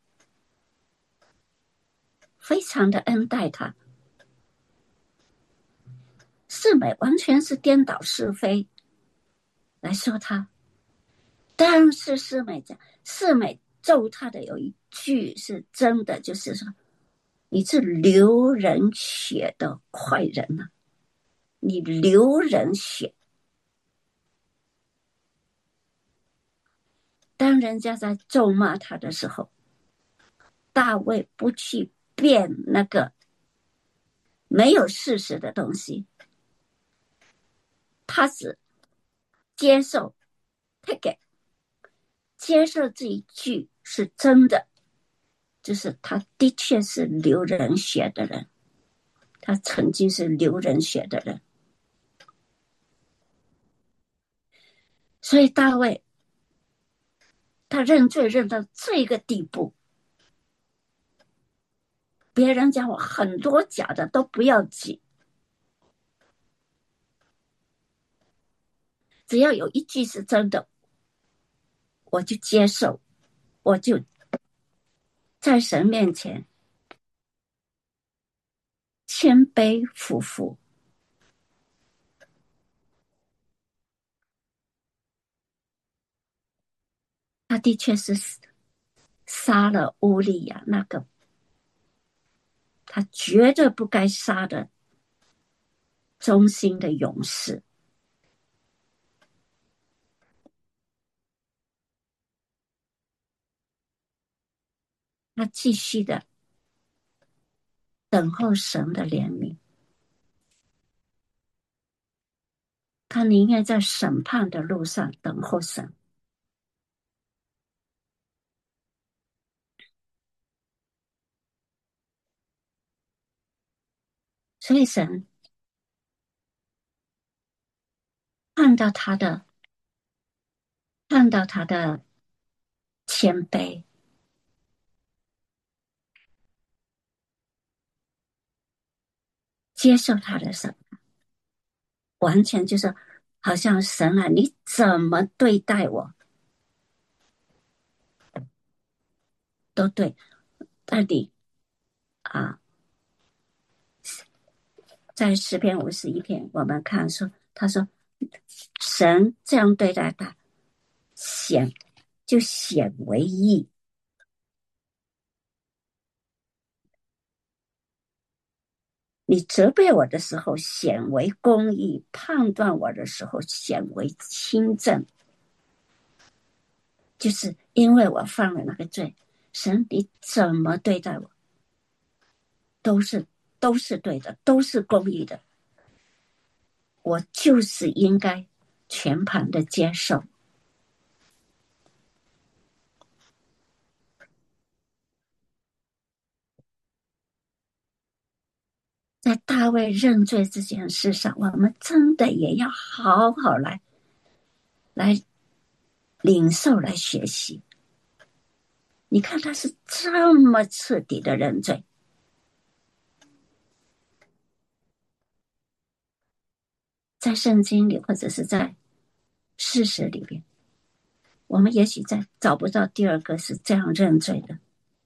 S1: 非常的恩待他。世美完全是颠倒是非来说他，但是世美讲，世美咒他的有一句是真的，就是说你是流人血的坏人啊，你流人血。当人家在咒骂他的时候，大卫不去辩那个没有事实的东西，他只接受 take it， 接受这一句是真的，就是他的确是流人血的人，他曾经是流人血的人。所以大卫他认罪认到这个地步，别人讲我很多假的都不要紧，只要有一句是真的，我就接受，我就在神面前谦卑服服。他的确是杀了乌利亚那个他绝对不该杀的忠心的勇士。他继续的等候神的怜悯，他宁愿在审判的路上等候神。所以神看到他的看到他的谦卑，接受他的审判，完全就是好像神啊，你怎么对待我都对。但你啊，在诗篇五十一篇，我们看说，他说神这样对待他，显就显为义。你责备我的时候显为公义，判断我的时候显为轻正，就是因为我犯了那个罪，神你怎么对待我都是都是对的，都是公义的，我就是应该全盘的接受。在大卫认罪这件事上，我们真的也要好好来来领受，来学习。你看他是这么彻底的认罪，在圣经里或者是在事实里边，我们也许在找不到第二个是这样认罪的。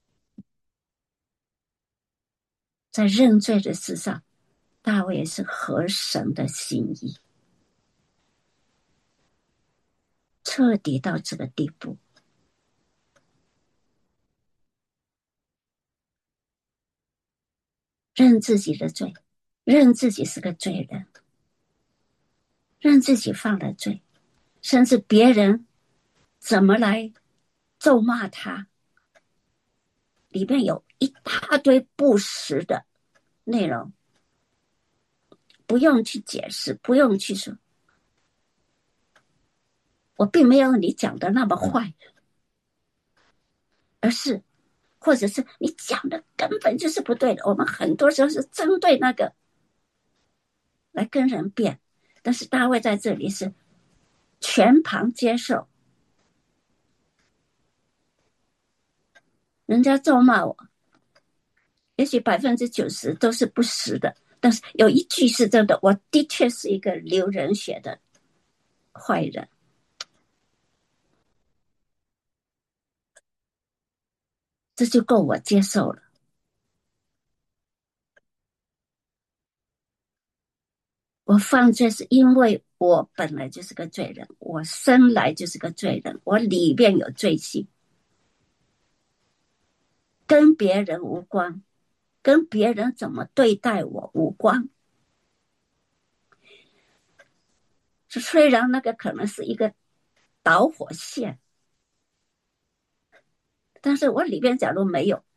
S1: 在认罪的事上，大卫也是合神的心意，彻底到这个地步，认自己的罪，认自己是个罪人，认自己犯了罪，甚至别人怎么来咒骂他，里面有一大堆不实的内容，不用去解释，不用去说， 我并没有你讲的那么坏，而是或者是你讲的根本就是不对的。我们很多时候是针对那个来跟人辩，但是大卫在这里是全盘接受。人家咒骂我，也许百分之九十都是不实的，但是有一句是真的，我的确是一个流人血的坏人，这就够我接受了。我犯罪是因为我本来就是个罪人，我生来就是个罪人，我里面有罪性，跟别人无关，跟别人怎么对待我无关。虽然那个可能是一个导火线，但是我里边假如没有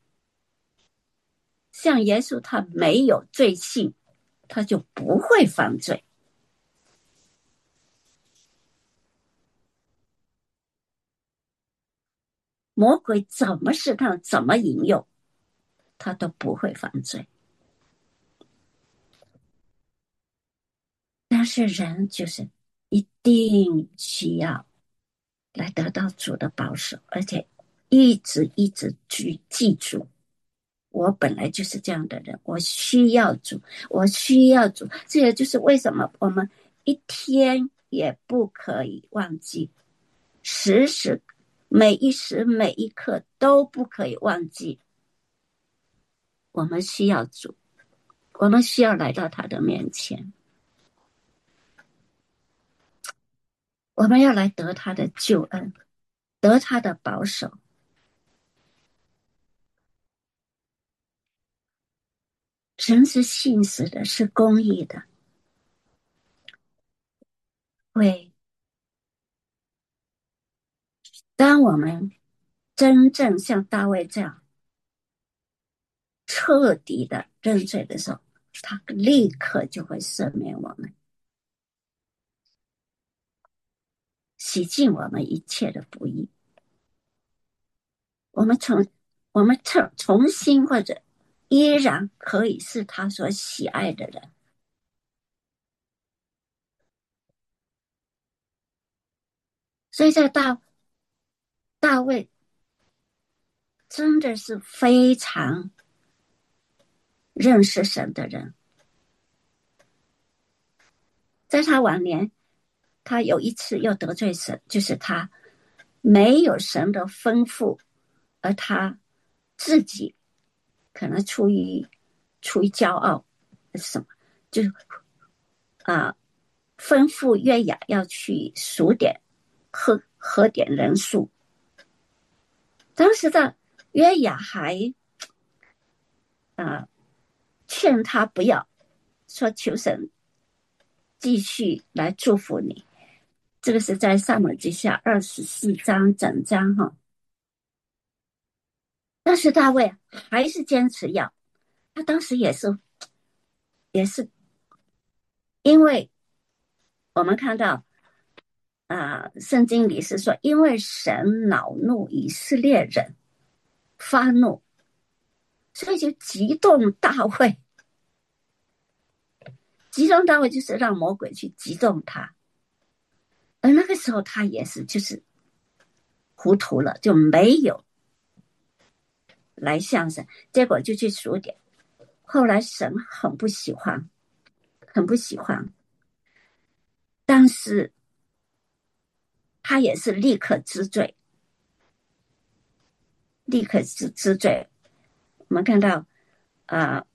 S1: 像耶稣，他没有罪性，他就不会犯罪。魔鬼怎么试探，怎么引诱，他都不会犯罪。但是人就是一定需要来得到主的保守，而且一直一直去记住，我本来就是这样的人，我需要主，我需要主。这也就是为什么我们一天也不可以忘记，时时每一时每一刻都不可以忘记，我们需要主，我们需要来到他的面前，我们要来得他的救恩，得他的保守。神是信实的，是公义的，会当我们真正像大卫这样彻底的认罪的时候，他立刻就会赦免我们，洗净我们一切的不义。我们从我们重重新或者依然可以是他所喜爱的人。所以在大大卫真的是非常认识神的人，在他晚年，他有一次又得罪神，就是他没有神的吩咐，而他自己可能出于出于骄傲什么，就啊、呃、吩咐约雅要去数点喝喝点人数。当时的约雅还啊、呃、劝他不要，说求神继续来祝福你。这个是在撒母耳记下二十四章整章哈。但是大卫还是坚持要，他当时也是也是因为我们看到啊、呃，圣经里是说，因为神恼怒以色列人，发怒，所以就激动大卫。激动大卫就是让魔鬼去激动他，而那个时候他也是就是糊涂了，就没有来向神，结果就去数点。后来神很不喜欢，很不喜欢，但是他也是立刻知罪，立刻知知罪。我们看到啊、呃，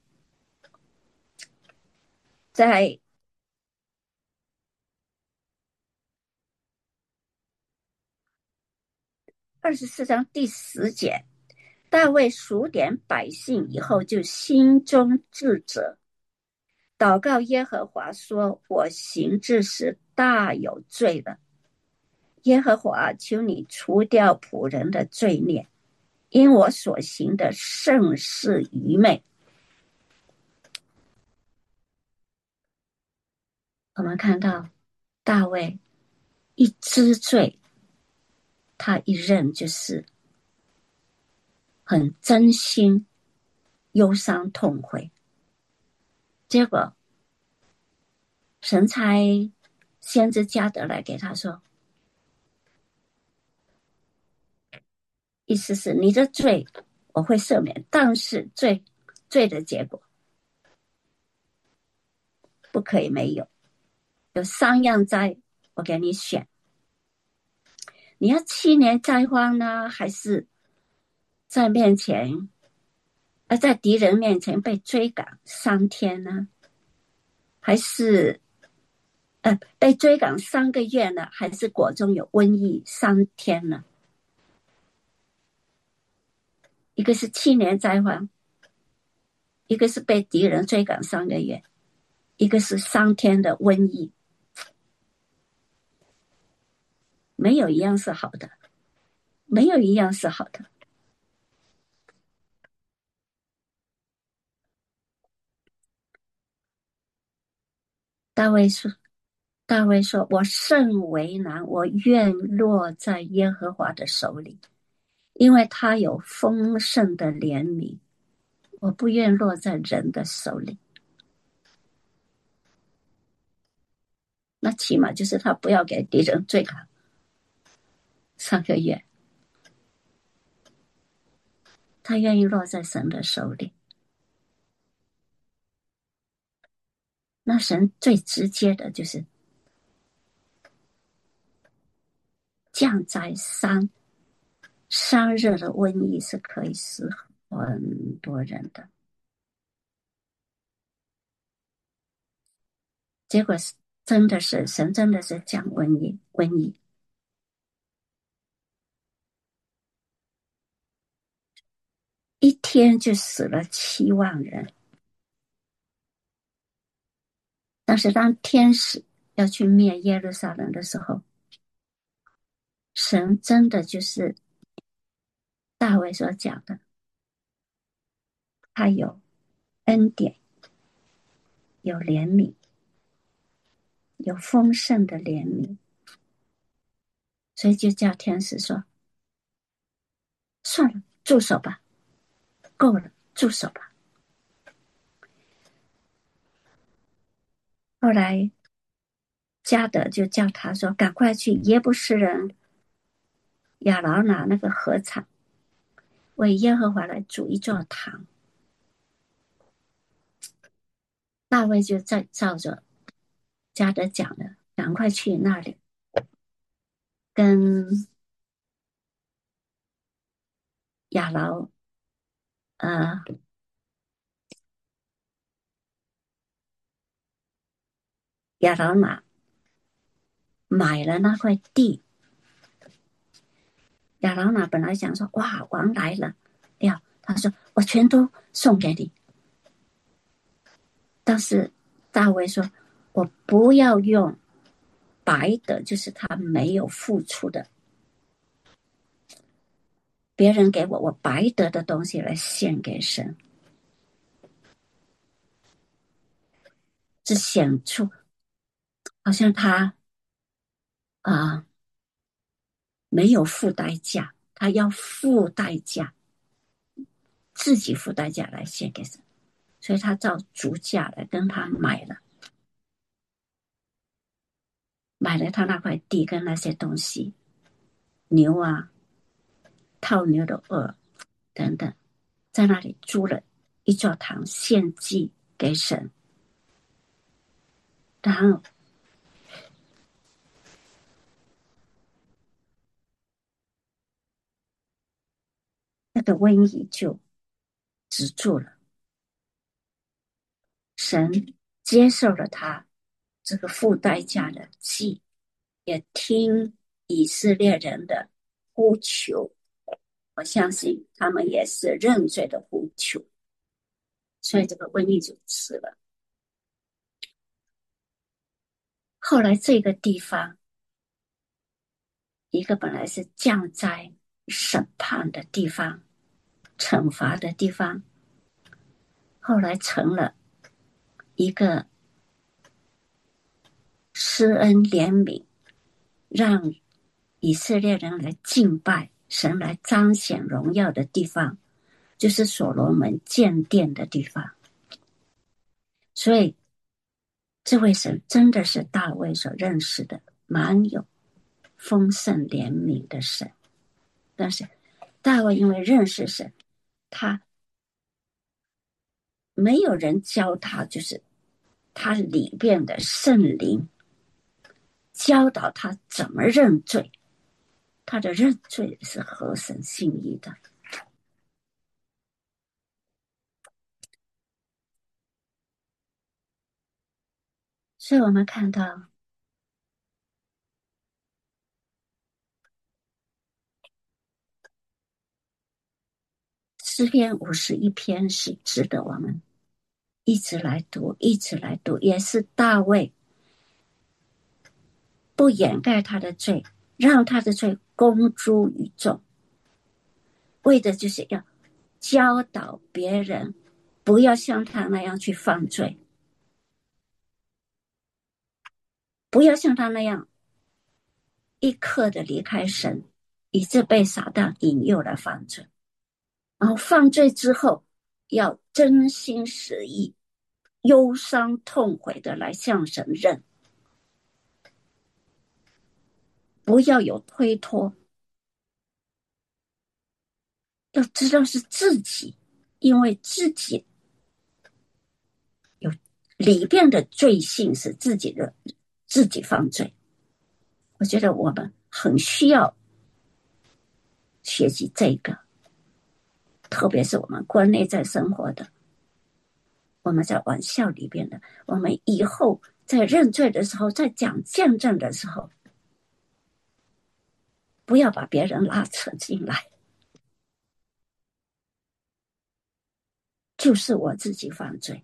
S1: 在二十四章第十节，大卫数点百姓以后，就心中自责，祷告耶和华说：“我行这事大有罪了。耶和华，求你除掉仆人的罪孽，因我所行的甚是愚昧。”我们看到大卫一知罪，他一认就是很真心忧伤痛悔。结果神差先知加德来给他说，意思是你的罪我会赦免，但是罪罪的结果不可以没有，有三样灾我给你选，你要七年灾荒呢，还是在面前而在敌人面前被追赶三天呢，还是呃被追赶三个月呢，还是国中有瘟疫三天呢？一个是七年灾荒，一个是被敌人追赶三个月，一个是三天的瘟疫，没有一样是好的，没有一样是好的。大卫说：“大卫说，我甚为难，我愿落在耶和华的手里，因为他有丰盛的怜悯，我不愿落在人的手里。”那起码就是他不要给敌人追赶三个月，他愿意落在神的手里。那神最直接的就是降灾三三日的瘟疫是可以死很多人的。结果是真的是神真的是降瘟疫，瘟疫一天就死了七万人。但是当天使要去灭耶路撒冷的时候，神真的就是大卫所讲的，他有恩典，有怜悯，有丰盛的怜悯，所以就叫天使说，算了，住手吧，够了，住手吧。后来加德就叫他说，赶快去耶布斯人亚劳拿那个禾场，为耶和华来筑一座堂。大卫就在照着加德讲的，赶快去那里跟亚劳呃亚劳拿买了那块地。亚劳拿本来想说，哇，王来了，哎呀，他说我全都送给你。但是大卫说，我不要用白的，就是他没有付出的，别人给我我白得的东西来献给神，这显出好像他啊、呃、没有付代价，他要付代价，自己付代价来献给神，所以他照足价来跟他买了，买了他那块地跟那些东西，牛啊，套牛的轭等等，在那里租了一座堂献祭给神。然后那个瘟疫就止住了，神接受了他这个付代价的祭，也听以色列人的呼求，我相信他们也是认罪的呼求，所以这个瘟疫就止了。后来这个地方，一个本来是降灾审判的地方，惩罚的地方，后来成了一个施恩怜悯让以色列人来敬拜神，来彰显荣耀的地方，就是所罗门建殿的地方。所以这位神真的是大卫所认识的蛮有丰盛怜悯的神。但是大卫因为认识神，他没有人教他，就是他里边的圣灵教导他怎么认罪，他的认罪是合神心意的。所以我们看到诗篇五十一篇是值得我们一直来读，一直来读，也是大卫不掩盖他的罪，让他的罪公诸于众，为的就是要教导别人不要像他那样去犯罪，不要像他那样一刻的离开神，以致被撒旦引诱来犯罪。然后犯罪之后，要真心实意、忧伤痛悔的来向神认，不要有推脱，要知道是自己，因为自己有里边的罪性是自己的，自己犯罪。我觉得我们很需要学习这个，特别是我们国内在生活的，我们在玩笑里边的，我们以后在认罪的时候，在讲见证的时候，不要把别人拉扯进来，就是我自己犯罪。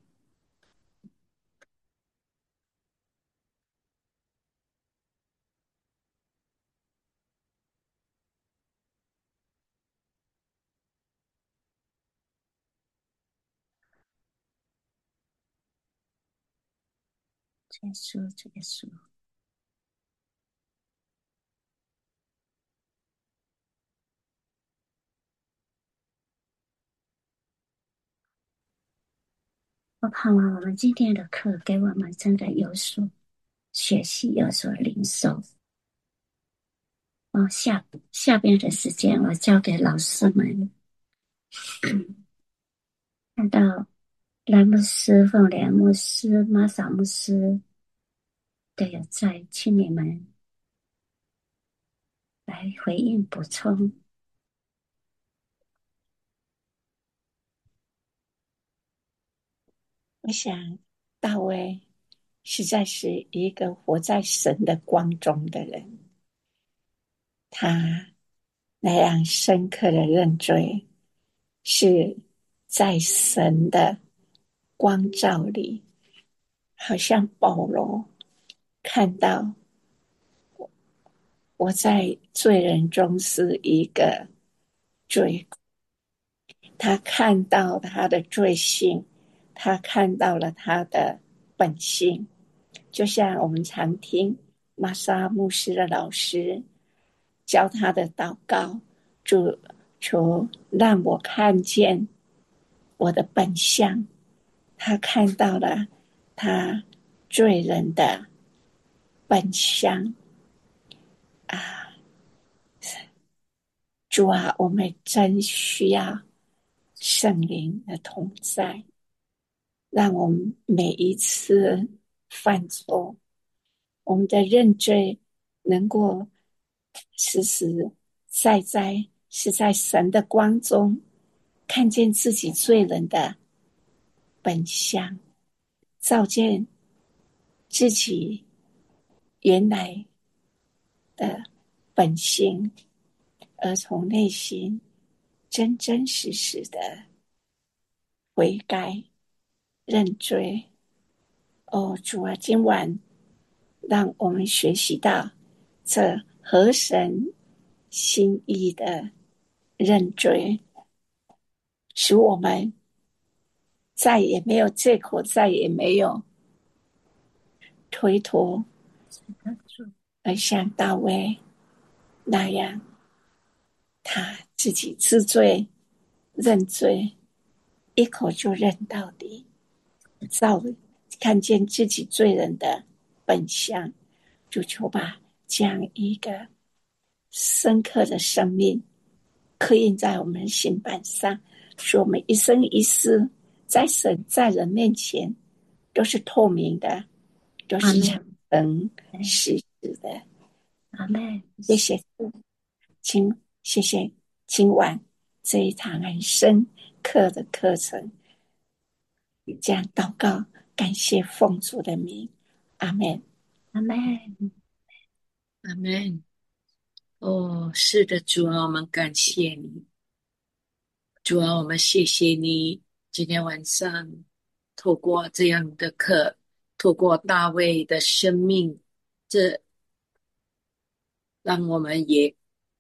S1: 结束，结束。我盼望我们今天的课给我们真的有所学习，有所领受。哦，下下边的时间我交给老师们。看到兰牧师、凤莲牧师、玛莎牧师都有在，请你们来回应补充。
S3: 我想大卫实在是一个活在神的光中的人，他那样深刻的认罪，是在神的光照里，好像保罗看到我在罪人中是一个罪，他看到他的罪性，他看到了他的本性，就像我们常听玛莎牧师的老师教他的祷告，主求让我看见我的本相，他看到了他罪人的本相啊！主啊，我们真需要圣灵的同在，让我们每一次犯错，我们的认罪能够实实在在是在神的光中看见自己罪人的本相，照见自己原来的本性，而从内心真真实实的悔改认罪。哦，主啊，今晚让我们学习到这合神心意的认罪，使我们再也没有借口，再也没有推脱， 而像大卫那样，他自己知罪认罪，一口就认到底，照看见自己罪人的本相，就求把这样一个深刻的生命刻印在我们心板上，使我们一生一世在神在人面前都是透明的，都是常能实时的。
S1: 阿妹，
S3: 谢谢主，请谢谢今晚这一堂很深刻的课程，这样祷告，感谢奉主的名，阿们。
S1: 阿妹，
S2: 阿门。哦，是的，主啊，我们感谢你。主啊，我们谢谢你今天晚上透过这样的课，透过大卫的生命，这让我们也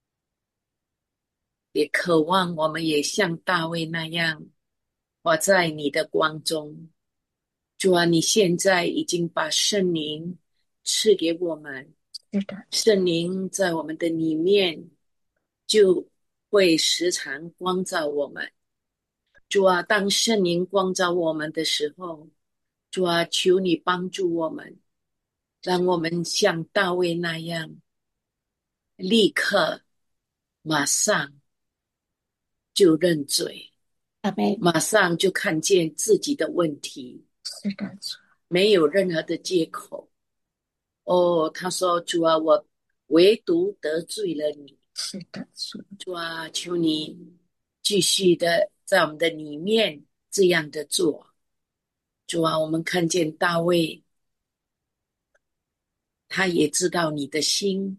S2: 也渴望，我们也像大卫那样活在你的光中。主啊，你现在已经把圣灵赐给我们，
S1: 是的，
S2: 圣灵在我们的里面就会时常光照我们。主啊，当圣灵光照我们的时候，主啊，求你帮助我们，让我们像大卫那样，立刻马上就认罪，
S3: 阿们。
S2: 马上就看见自己的问题，
S1: 是的，主，
S2: 没有任何的借口。哦，他说：主啊，我唯独得罪了你。
S1: 是的，主，
S2: 主啊，求你继续的在我们的里面这样的做。主啊，我们看见大卫，他也知道你的心，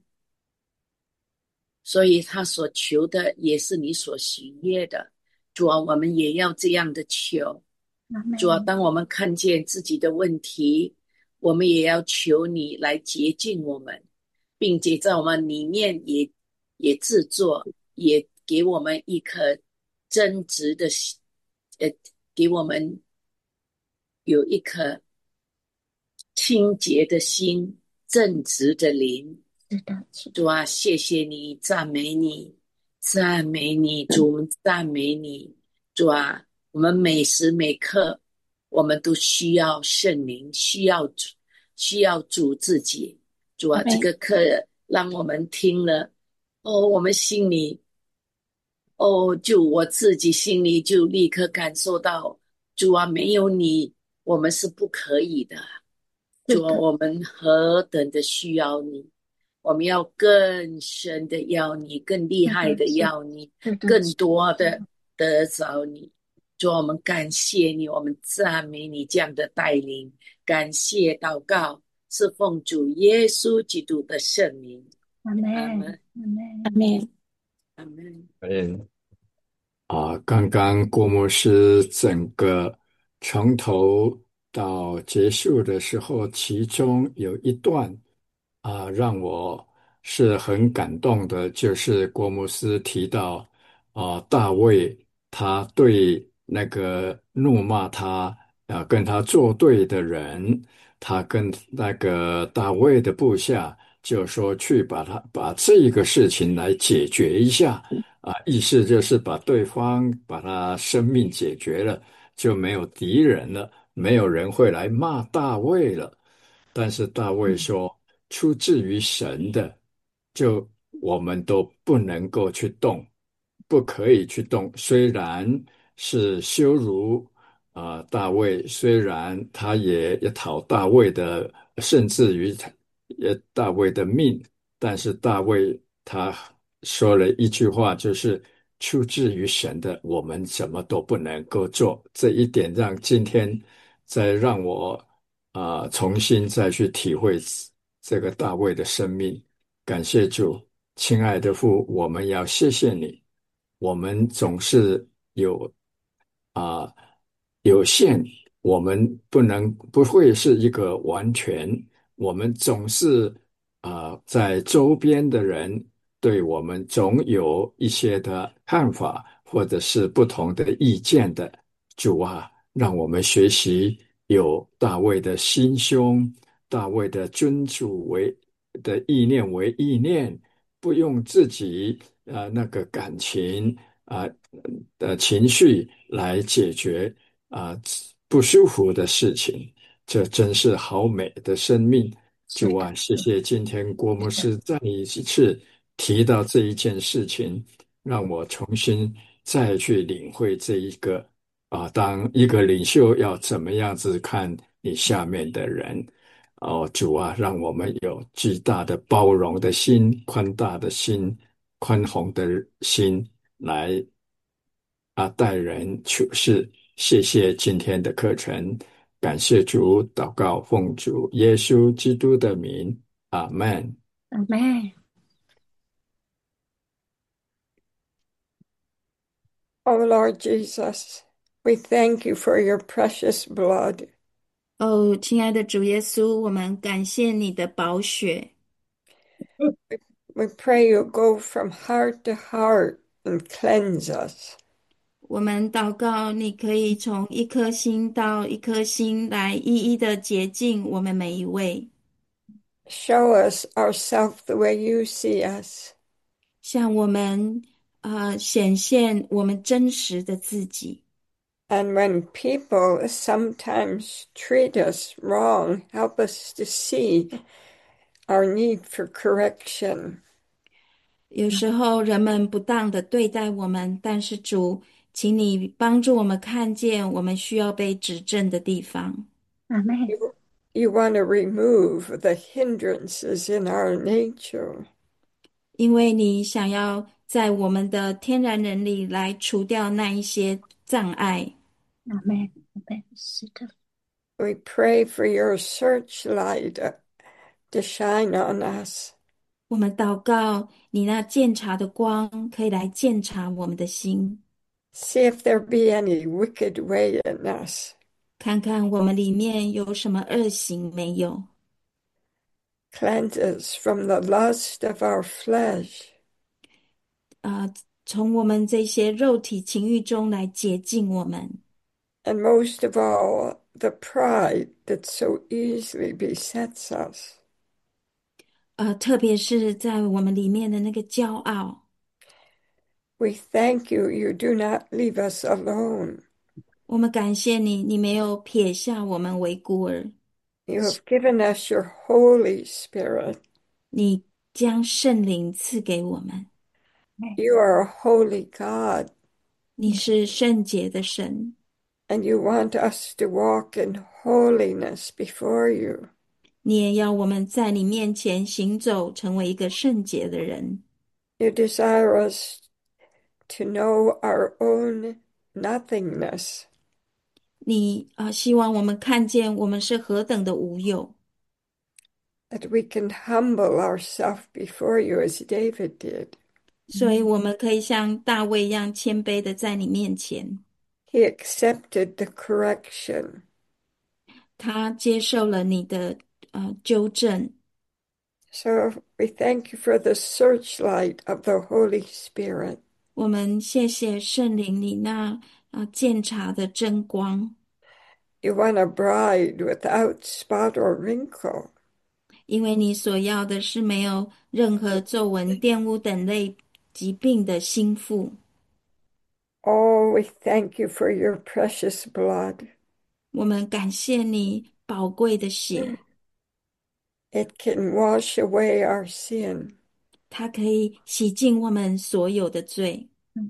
S2: 所以他所求的也是你所喜悦的。主啊，我们也要这样的求。
S1: 阿妹，
S2: 主啊，当我们看见自己的问题，我们也要求你来洁净我们，并且在我们里面也也制作，也给我们一颗真直的心，呃，给我们有一颗清洁的心，正直的灵。
S1: 是的，主，
S2: 主啊，谢谢你，赞美你，赞美你，主，我们赞美你。主啊，我们每时每刻，我们都需要圣灵，需要主，需要主自己。主啊，这个课让我们听了，哦，我们心里，哦，就我自己心里就立刻感受到，主啊，没有你，我们是不可以的。主啊，我们何等的需要你，我们要更深的要你，更厉害的要你，更多的得着你。主啊，我们感谢你，我们赞美你这样的带领，感谢祷告，是奉主耶稣基督的圣名。
S1: 阿妹，
S2: 阿门，
S1: 阿妹，
S3: 阿们。
S2: 阿门。
S4: 嗯啊，刚刚郭牧师整个从头到结束的时候，其中有一段啊，让我是很感动的，就是郭牧师提到啊，大卫他对那个怒骂他啊，跟他作对的人，他跟那个大卫的部下就说去把他把这个事情来解决一下。啊，意思就是把对方把他生命解决了，就没有敌人了，没有人会来骂大卫了。但是大卫说，出自于神的，就我们都不能够去动，不可以去动。虽然是羞辱啊、呃大卫，虽然他也也讨大卫的，甚至于他也大卫的命，但是大卫他说了一句话，就是出自于神的，我们什么都不能够做。这一点让今天再让我啊、呃重新再去体会这个大卫的生命。感谢主，亲爱的父，我们要谢谢你。我们总是有啊、有限，我们不能不会是一个完全，我们总是啊、在周边的人对我们总有一些的看法，或者是不同的意见的。主啊，让我们学习有大卫的心胸，大卫的尊主为的意念为意念，不用自己呃那个感情啊的情绪来解决啊不舒服的事情。这真是好美的生命。
S1: 是的，
S4: 主啊，谢谢今天郭牧
S1: 是的，
S4: 师再一次提到这一件事情，让我重新再去领会这一个啊，当一个领袖要怎么样子看你下面的人。哦，主啊，让我们有巨大的包容的心、宽大的心、宽宏的心来啊待人处事。谢谢今天的课程，感谢主，祷告奉主耶稣基督的名，阿门。
S1: 阿妹，
S5: Oh Lord Jesus, we thank you for your precious blood.
S2: 哦，亲爱的主耶稣，我们感谢你的宝血。
S5: We pray you go from heart to heart and cleanse us.
S2: 我们祷告，你可以从一颗心到一颗心来一一的洁净我们每一位，
S5: Show us ourselves the way you see us.
S2: 向我们呃显现我们真实的自己。
S5: And when people sometimes treat us wrong, help us to see our need for correction.
S2: 有时候人们不当的对待我们，但是主，请你帮助我们看见我们需要被指正的地方。
S1: 阿妹，
S5: You, you want to remove the hindrances in our nature.
S2: 因为你想要在我们的天然人里来除掉那一些障碍。
S1: 阿妹，阿妹，是的，
S5: We pray for your searchlight to shine on us.
S2: 我们祷告，你那鉴察的光可以来鉴察我们的心，
S5: See if there be any wicked way in us.
S2: 看看我们里面有什么恶行没有，
S5: Cleanse us from the lust of our flesh.
S2: 啊、从我们这些肉体情欲中来洁净我们。
S5: And most of all, the pride that so easily besets us.
S2: 呃，特别是在我们里面的那个骄傲。
S5: We thank you, you do not leave us alone.
S2: 我们感谢你，你没有撇下我们为孤儿，
S5: You have given us your Holy Spirit.
S2: 你将圣灵赐给我们。
S5: You are a holy God,
S2: 你是圣洁的神，
S5: and you want us to walk in holiness before you.
S2: 你也要我们在你面前行走，成为一个圣洁的人。
S5: You desire us to know our own nothingness.
S2: 你啊、呃希望我们看见我们是何等的无有，
S5: That we can humble ourselves before you as David did.
S2: 所以我们可以像大卫一样谦卑的在你面前。
S5: He accepted the correction.
S2: 他接受了你的呃纠正。
S5: So we thank you for the searchlight of the Holy Spirit.
S2: 我们谢谢圣灵你那啊鉴察的真光，
S5: You want a bride without spot or wrinkle.
S2: 因为你所要的是没有任何皱纹、玷污等类疾病的心腹。
S5: Oh, we thank you for your precious blood.
S2: 我们感谢你宝贵的血，
S5: It can wash away our sin.
S2: 它可以洗净我们所有的罪，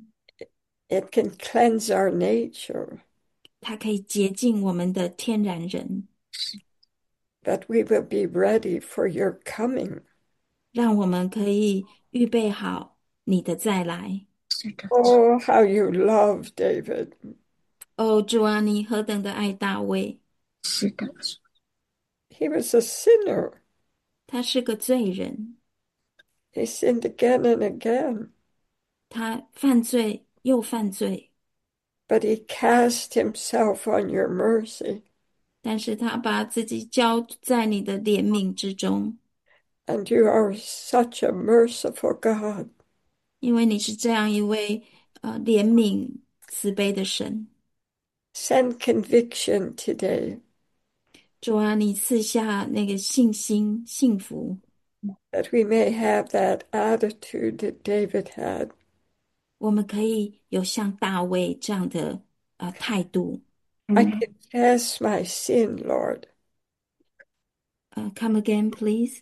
S5: It can cleanse our nature,
S2: 它可以洁净我们的天然人，
S5: that we will be ready for your coming.
S2: 让我们可以预备好你的再来。
S1: 是的，
S5: Oh, how you love David.
S2: 哦，主啊，你何等的爱大卫！
S1: 是的，
S5: He was a sinner.
S2: 他是个罪人，
S5: He sinned again and again,
S2: 他犯罪又犯罪，
S5: but he cast himself on your mercy,
S2: 但是他把自己交在你的怜悯之中，
S5: and you are such a merciful God.
S2: 因为你是这样一位呃怜悯慈悲的神。
S5: Send conviction today.
S2: 主啊，你赐下那个信心、幸福，
S5: that we may have that attitude that David had.
S2: 我们可以有像大卫这样的呃态度。
S5: I
S1: Amen.
S5: confess my sin, Lord.
S2: 呃，come again, please.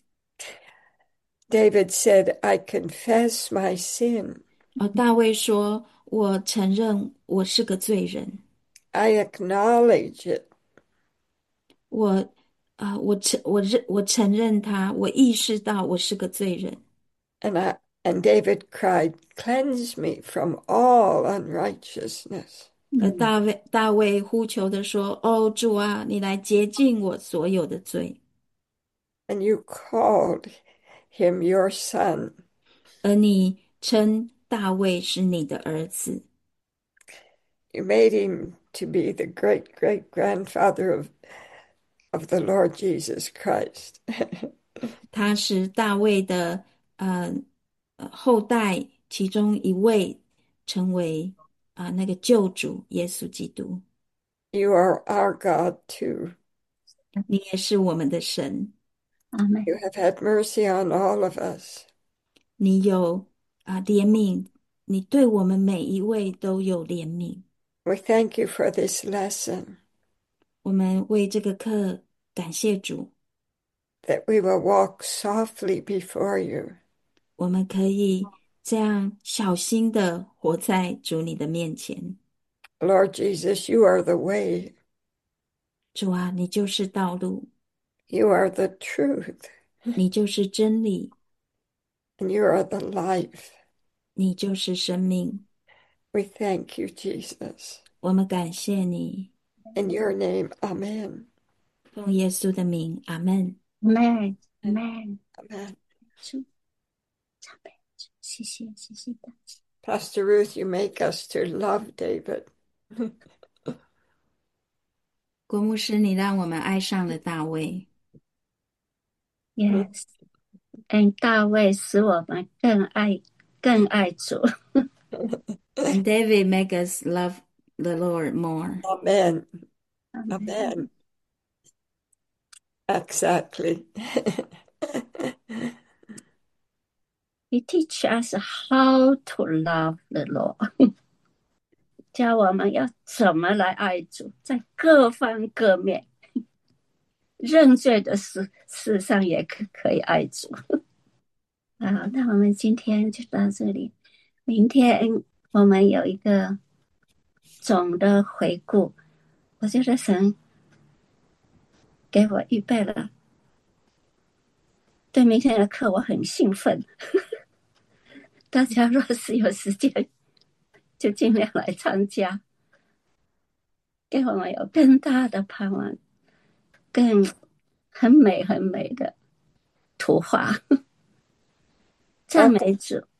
S5: David said, I confess my sin.
S2: 呃，大卫说：“我承认我是个罪人，
S5: I acknowledge it.
S2: 我啊、我承我认我承认他，我意识到我是个罪人。”
S5: And I and David cried, Cleanse me from all unrighteousness.
S2: 而大卫大卫呼求的说：“哦，主啊，你来洁净我所有的罪。”
S5: And you called him your son.
S2: 而你称大卫是你的儿子，
S5: You made him to be the great great grandfather of, of the Lord Jesus Christ.
S2: 他是大卫的呃呃后代其中一位，成为啊、那个救主耶稣基督。
S5: You are our God too.
S2: 你也是我们的神，
S1: Amen.
S5: You have had mercy on all of us.
S2: 你有啊、怜悯，你对我们每一位都有怜悯。
S5: We thank you for this lesson,
S2: 我们为这个课感谢主，
S5: that we will walk softly before you.
S2: 我们可以这样小心的活在主你的面前。
S5: Lord Jesus, you are the way.
S2: 主啊，你就是道路，
S5: You are the truth.
S2: 你就是真理，
S5: And you are the life.
S2: 你就是生命。
S5: We thank you, Jesus.
S2: 我们感谢你，
S5: In your name, amen.
S2: 奉耶稣的名，阿门。
S1: Amen. Amen.
S5: Amen.
S1: 主，赞美主，谢谢，谢谢大家。
S5: Pastor Ruth, you make us to love David.
S2: 郭牧师，你让我们爱上了大卫。
S1: Yes. 嗯，大卫使我们更爱更爱主。
S2: And David make us love the Lord more.
S5: Amen.
S1: Amen.
S5: Amen. Exactly.
S1: He teach us how to love the Lord. 教我们要怎么来爱主，在各方各面，认罪的事事上也可可以爱主。好，那我们今天就到这里，明天我们有一个总的回顾。我觉得神给我预备了，对明天的课我很兴奋。大家若是有时间，就尽量来参加，给我们有更大的盼望，更很美很美的图画。赞美主。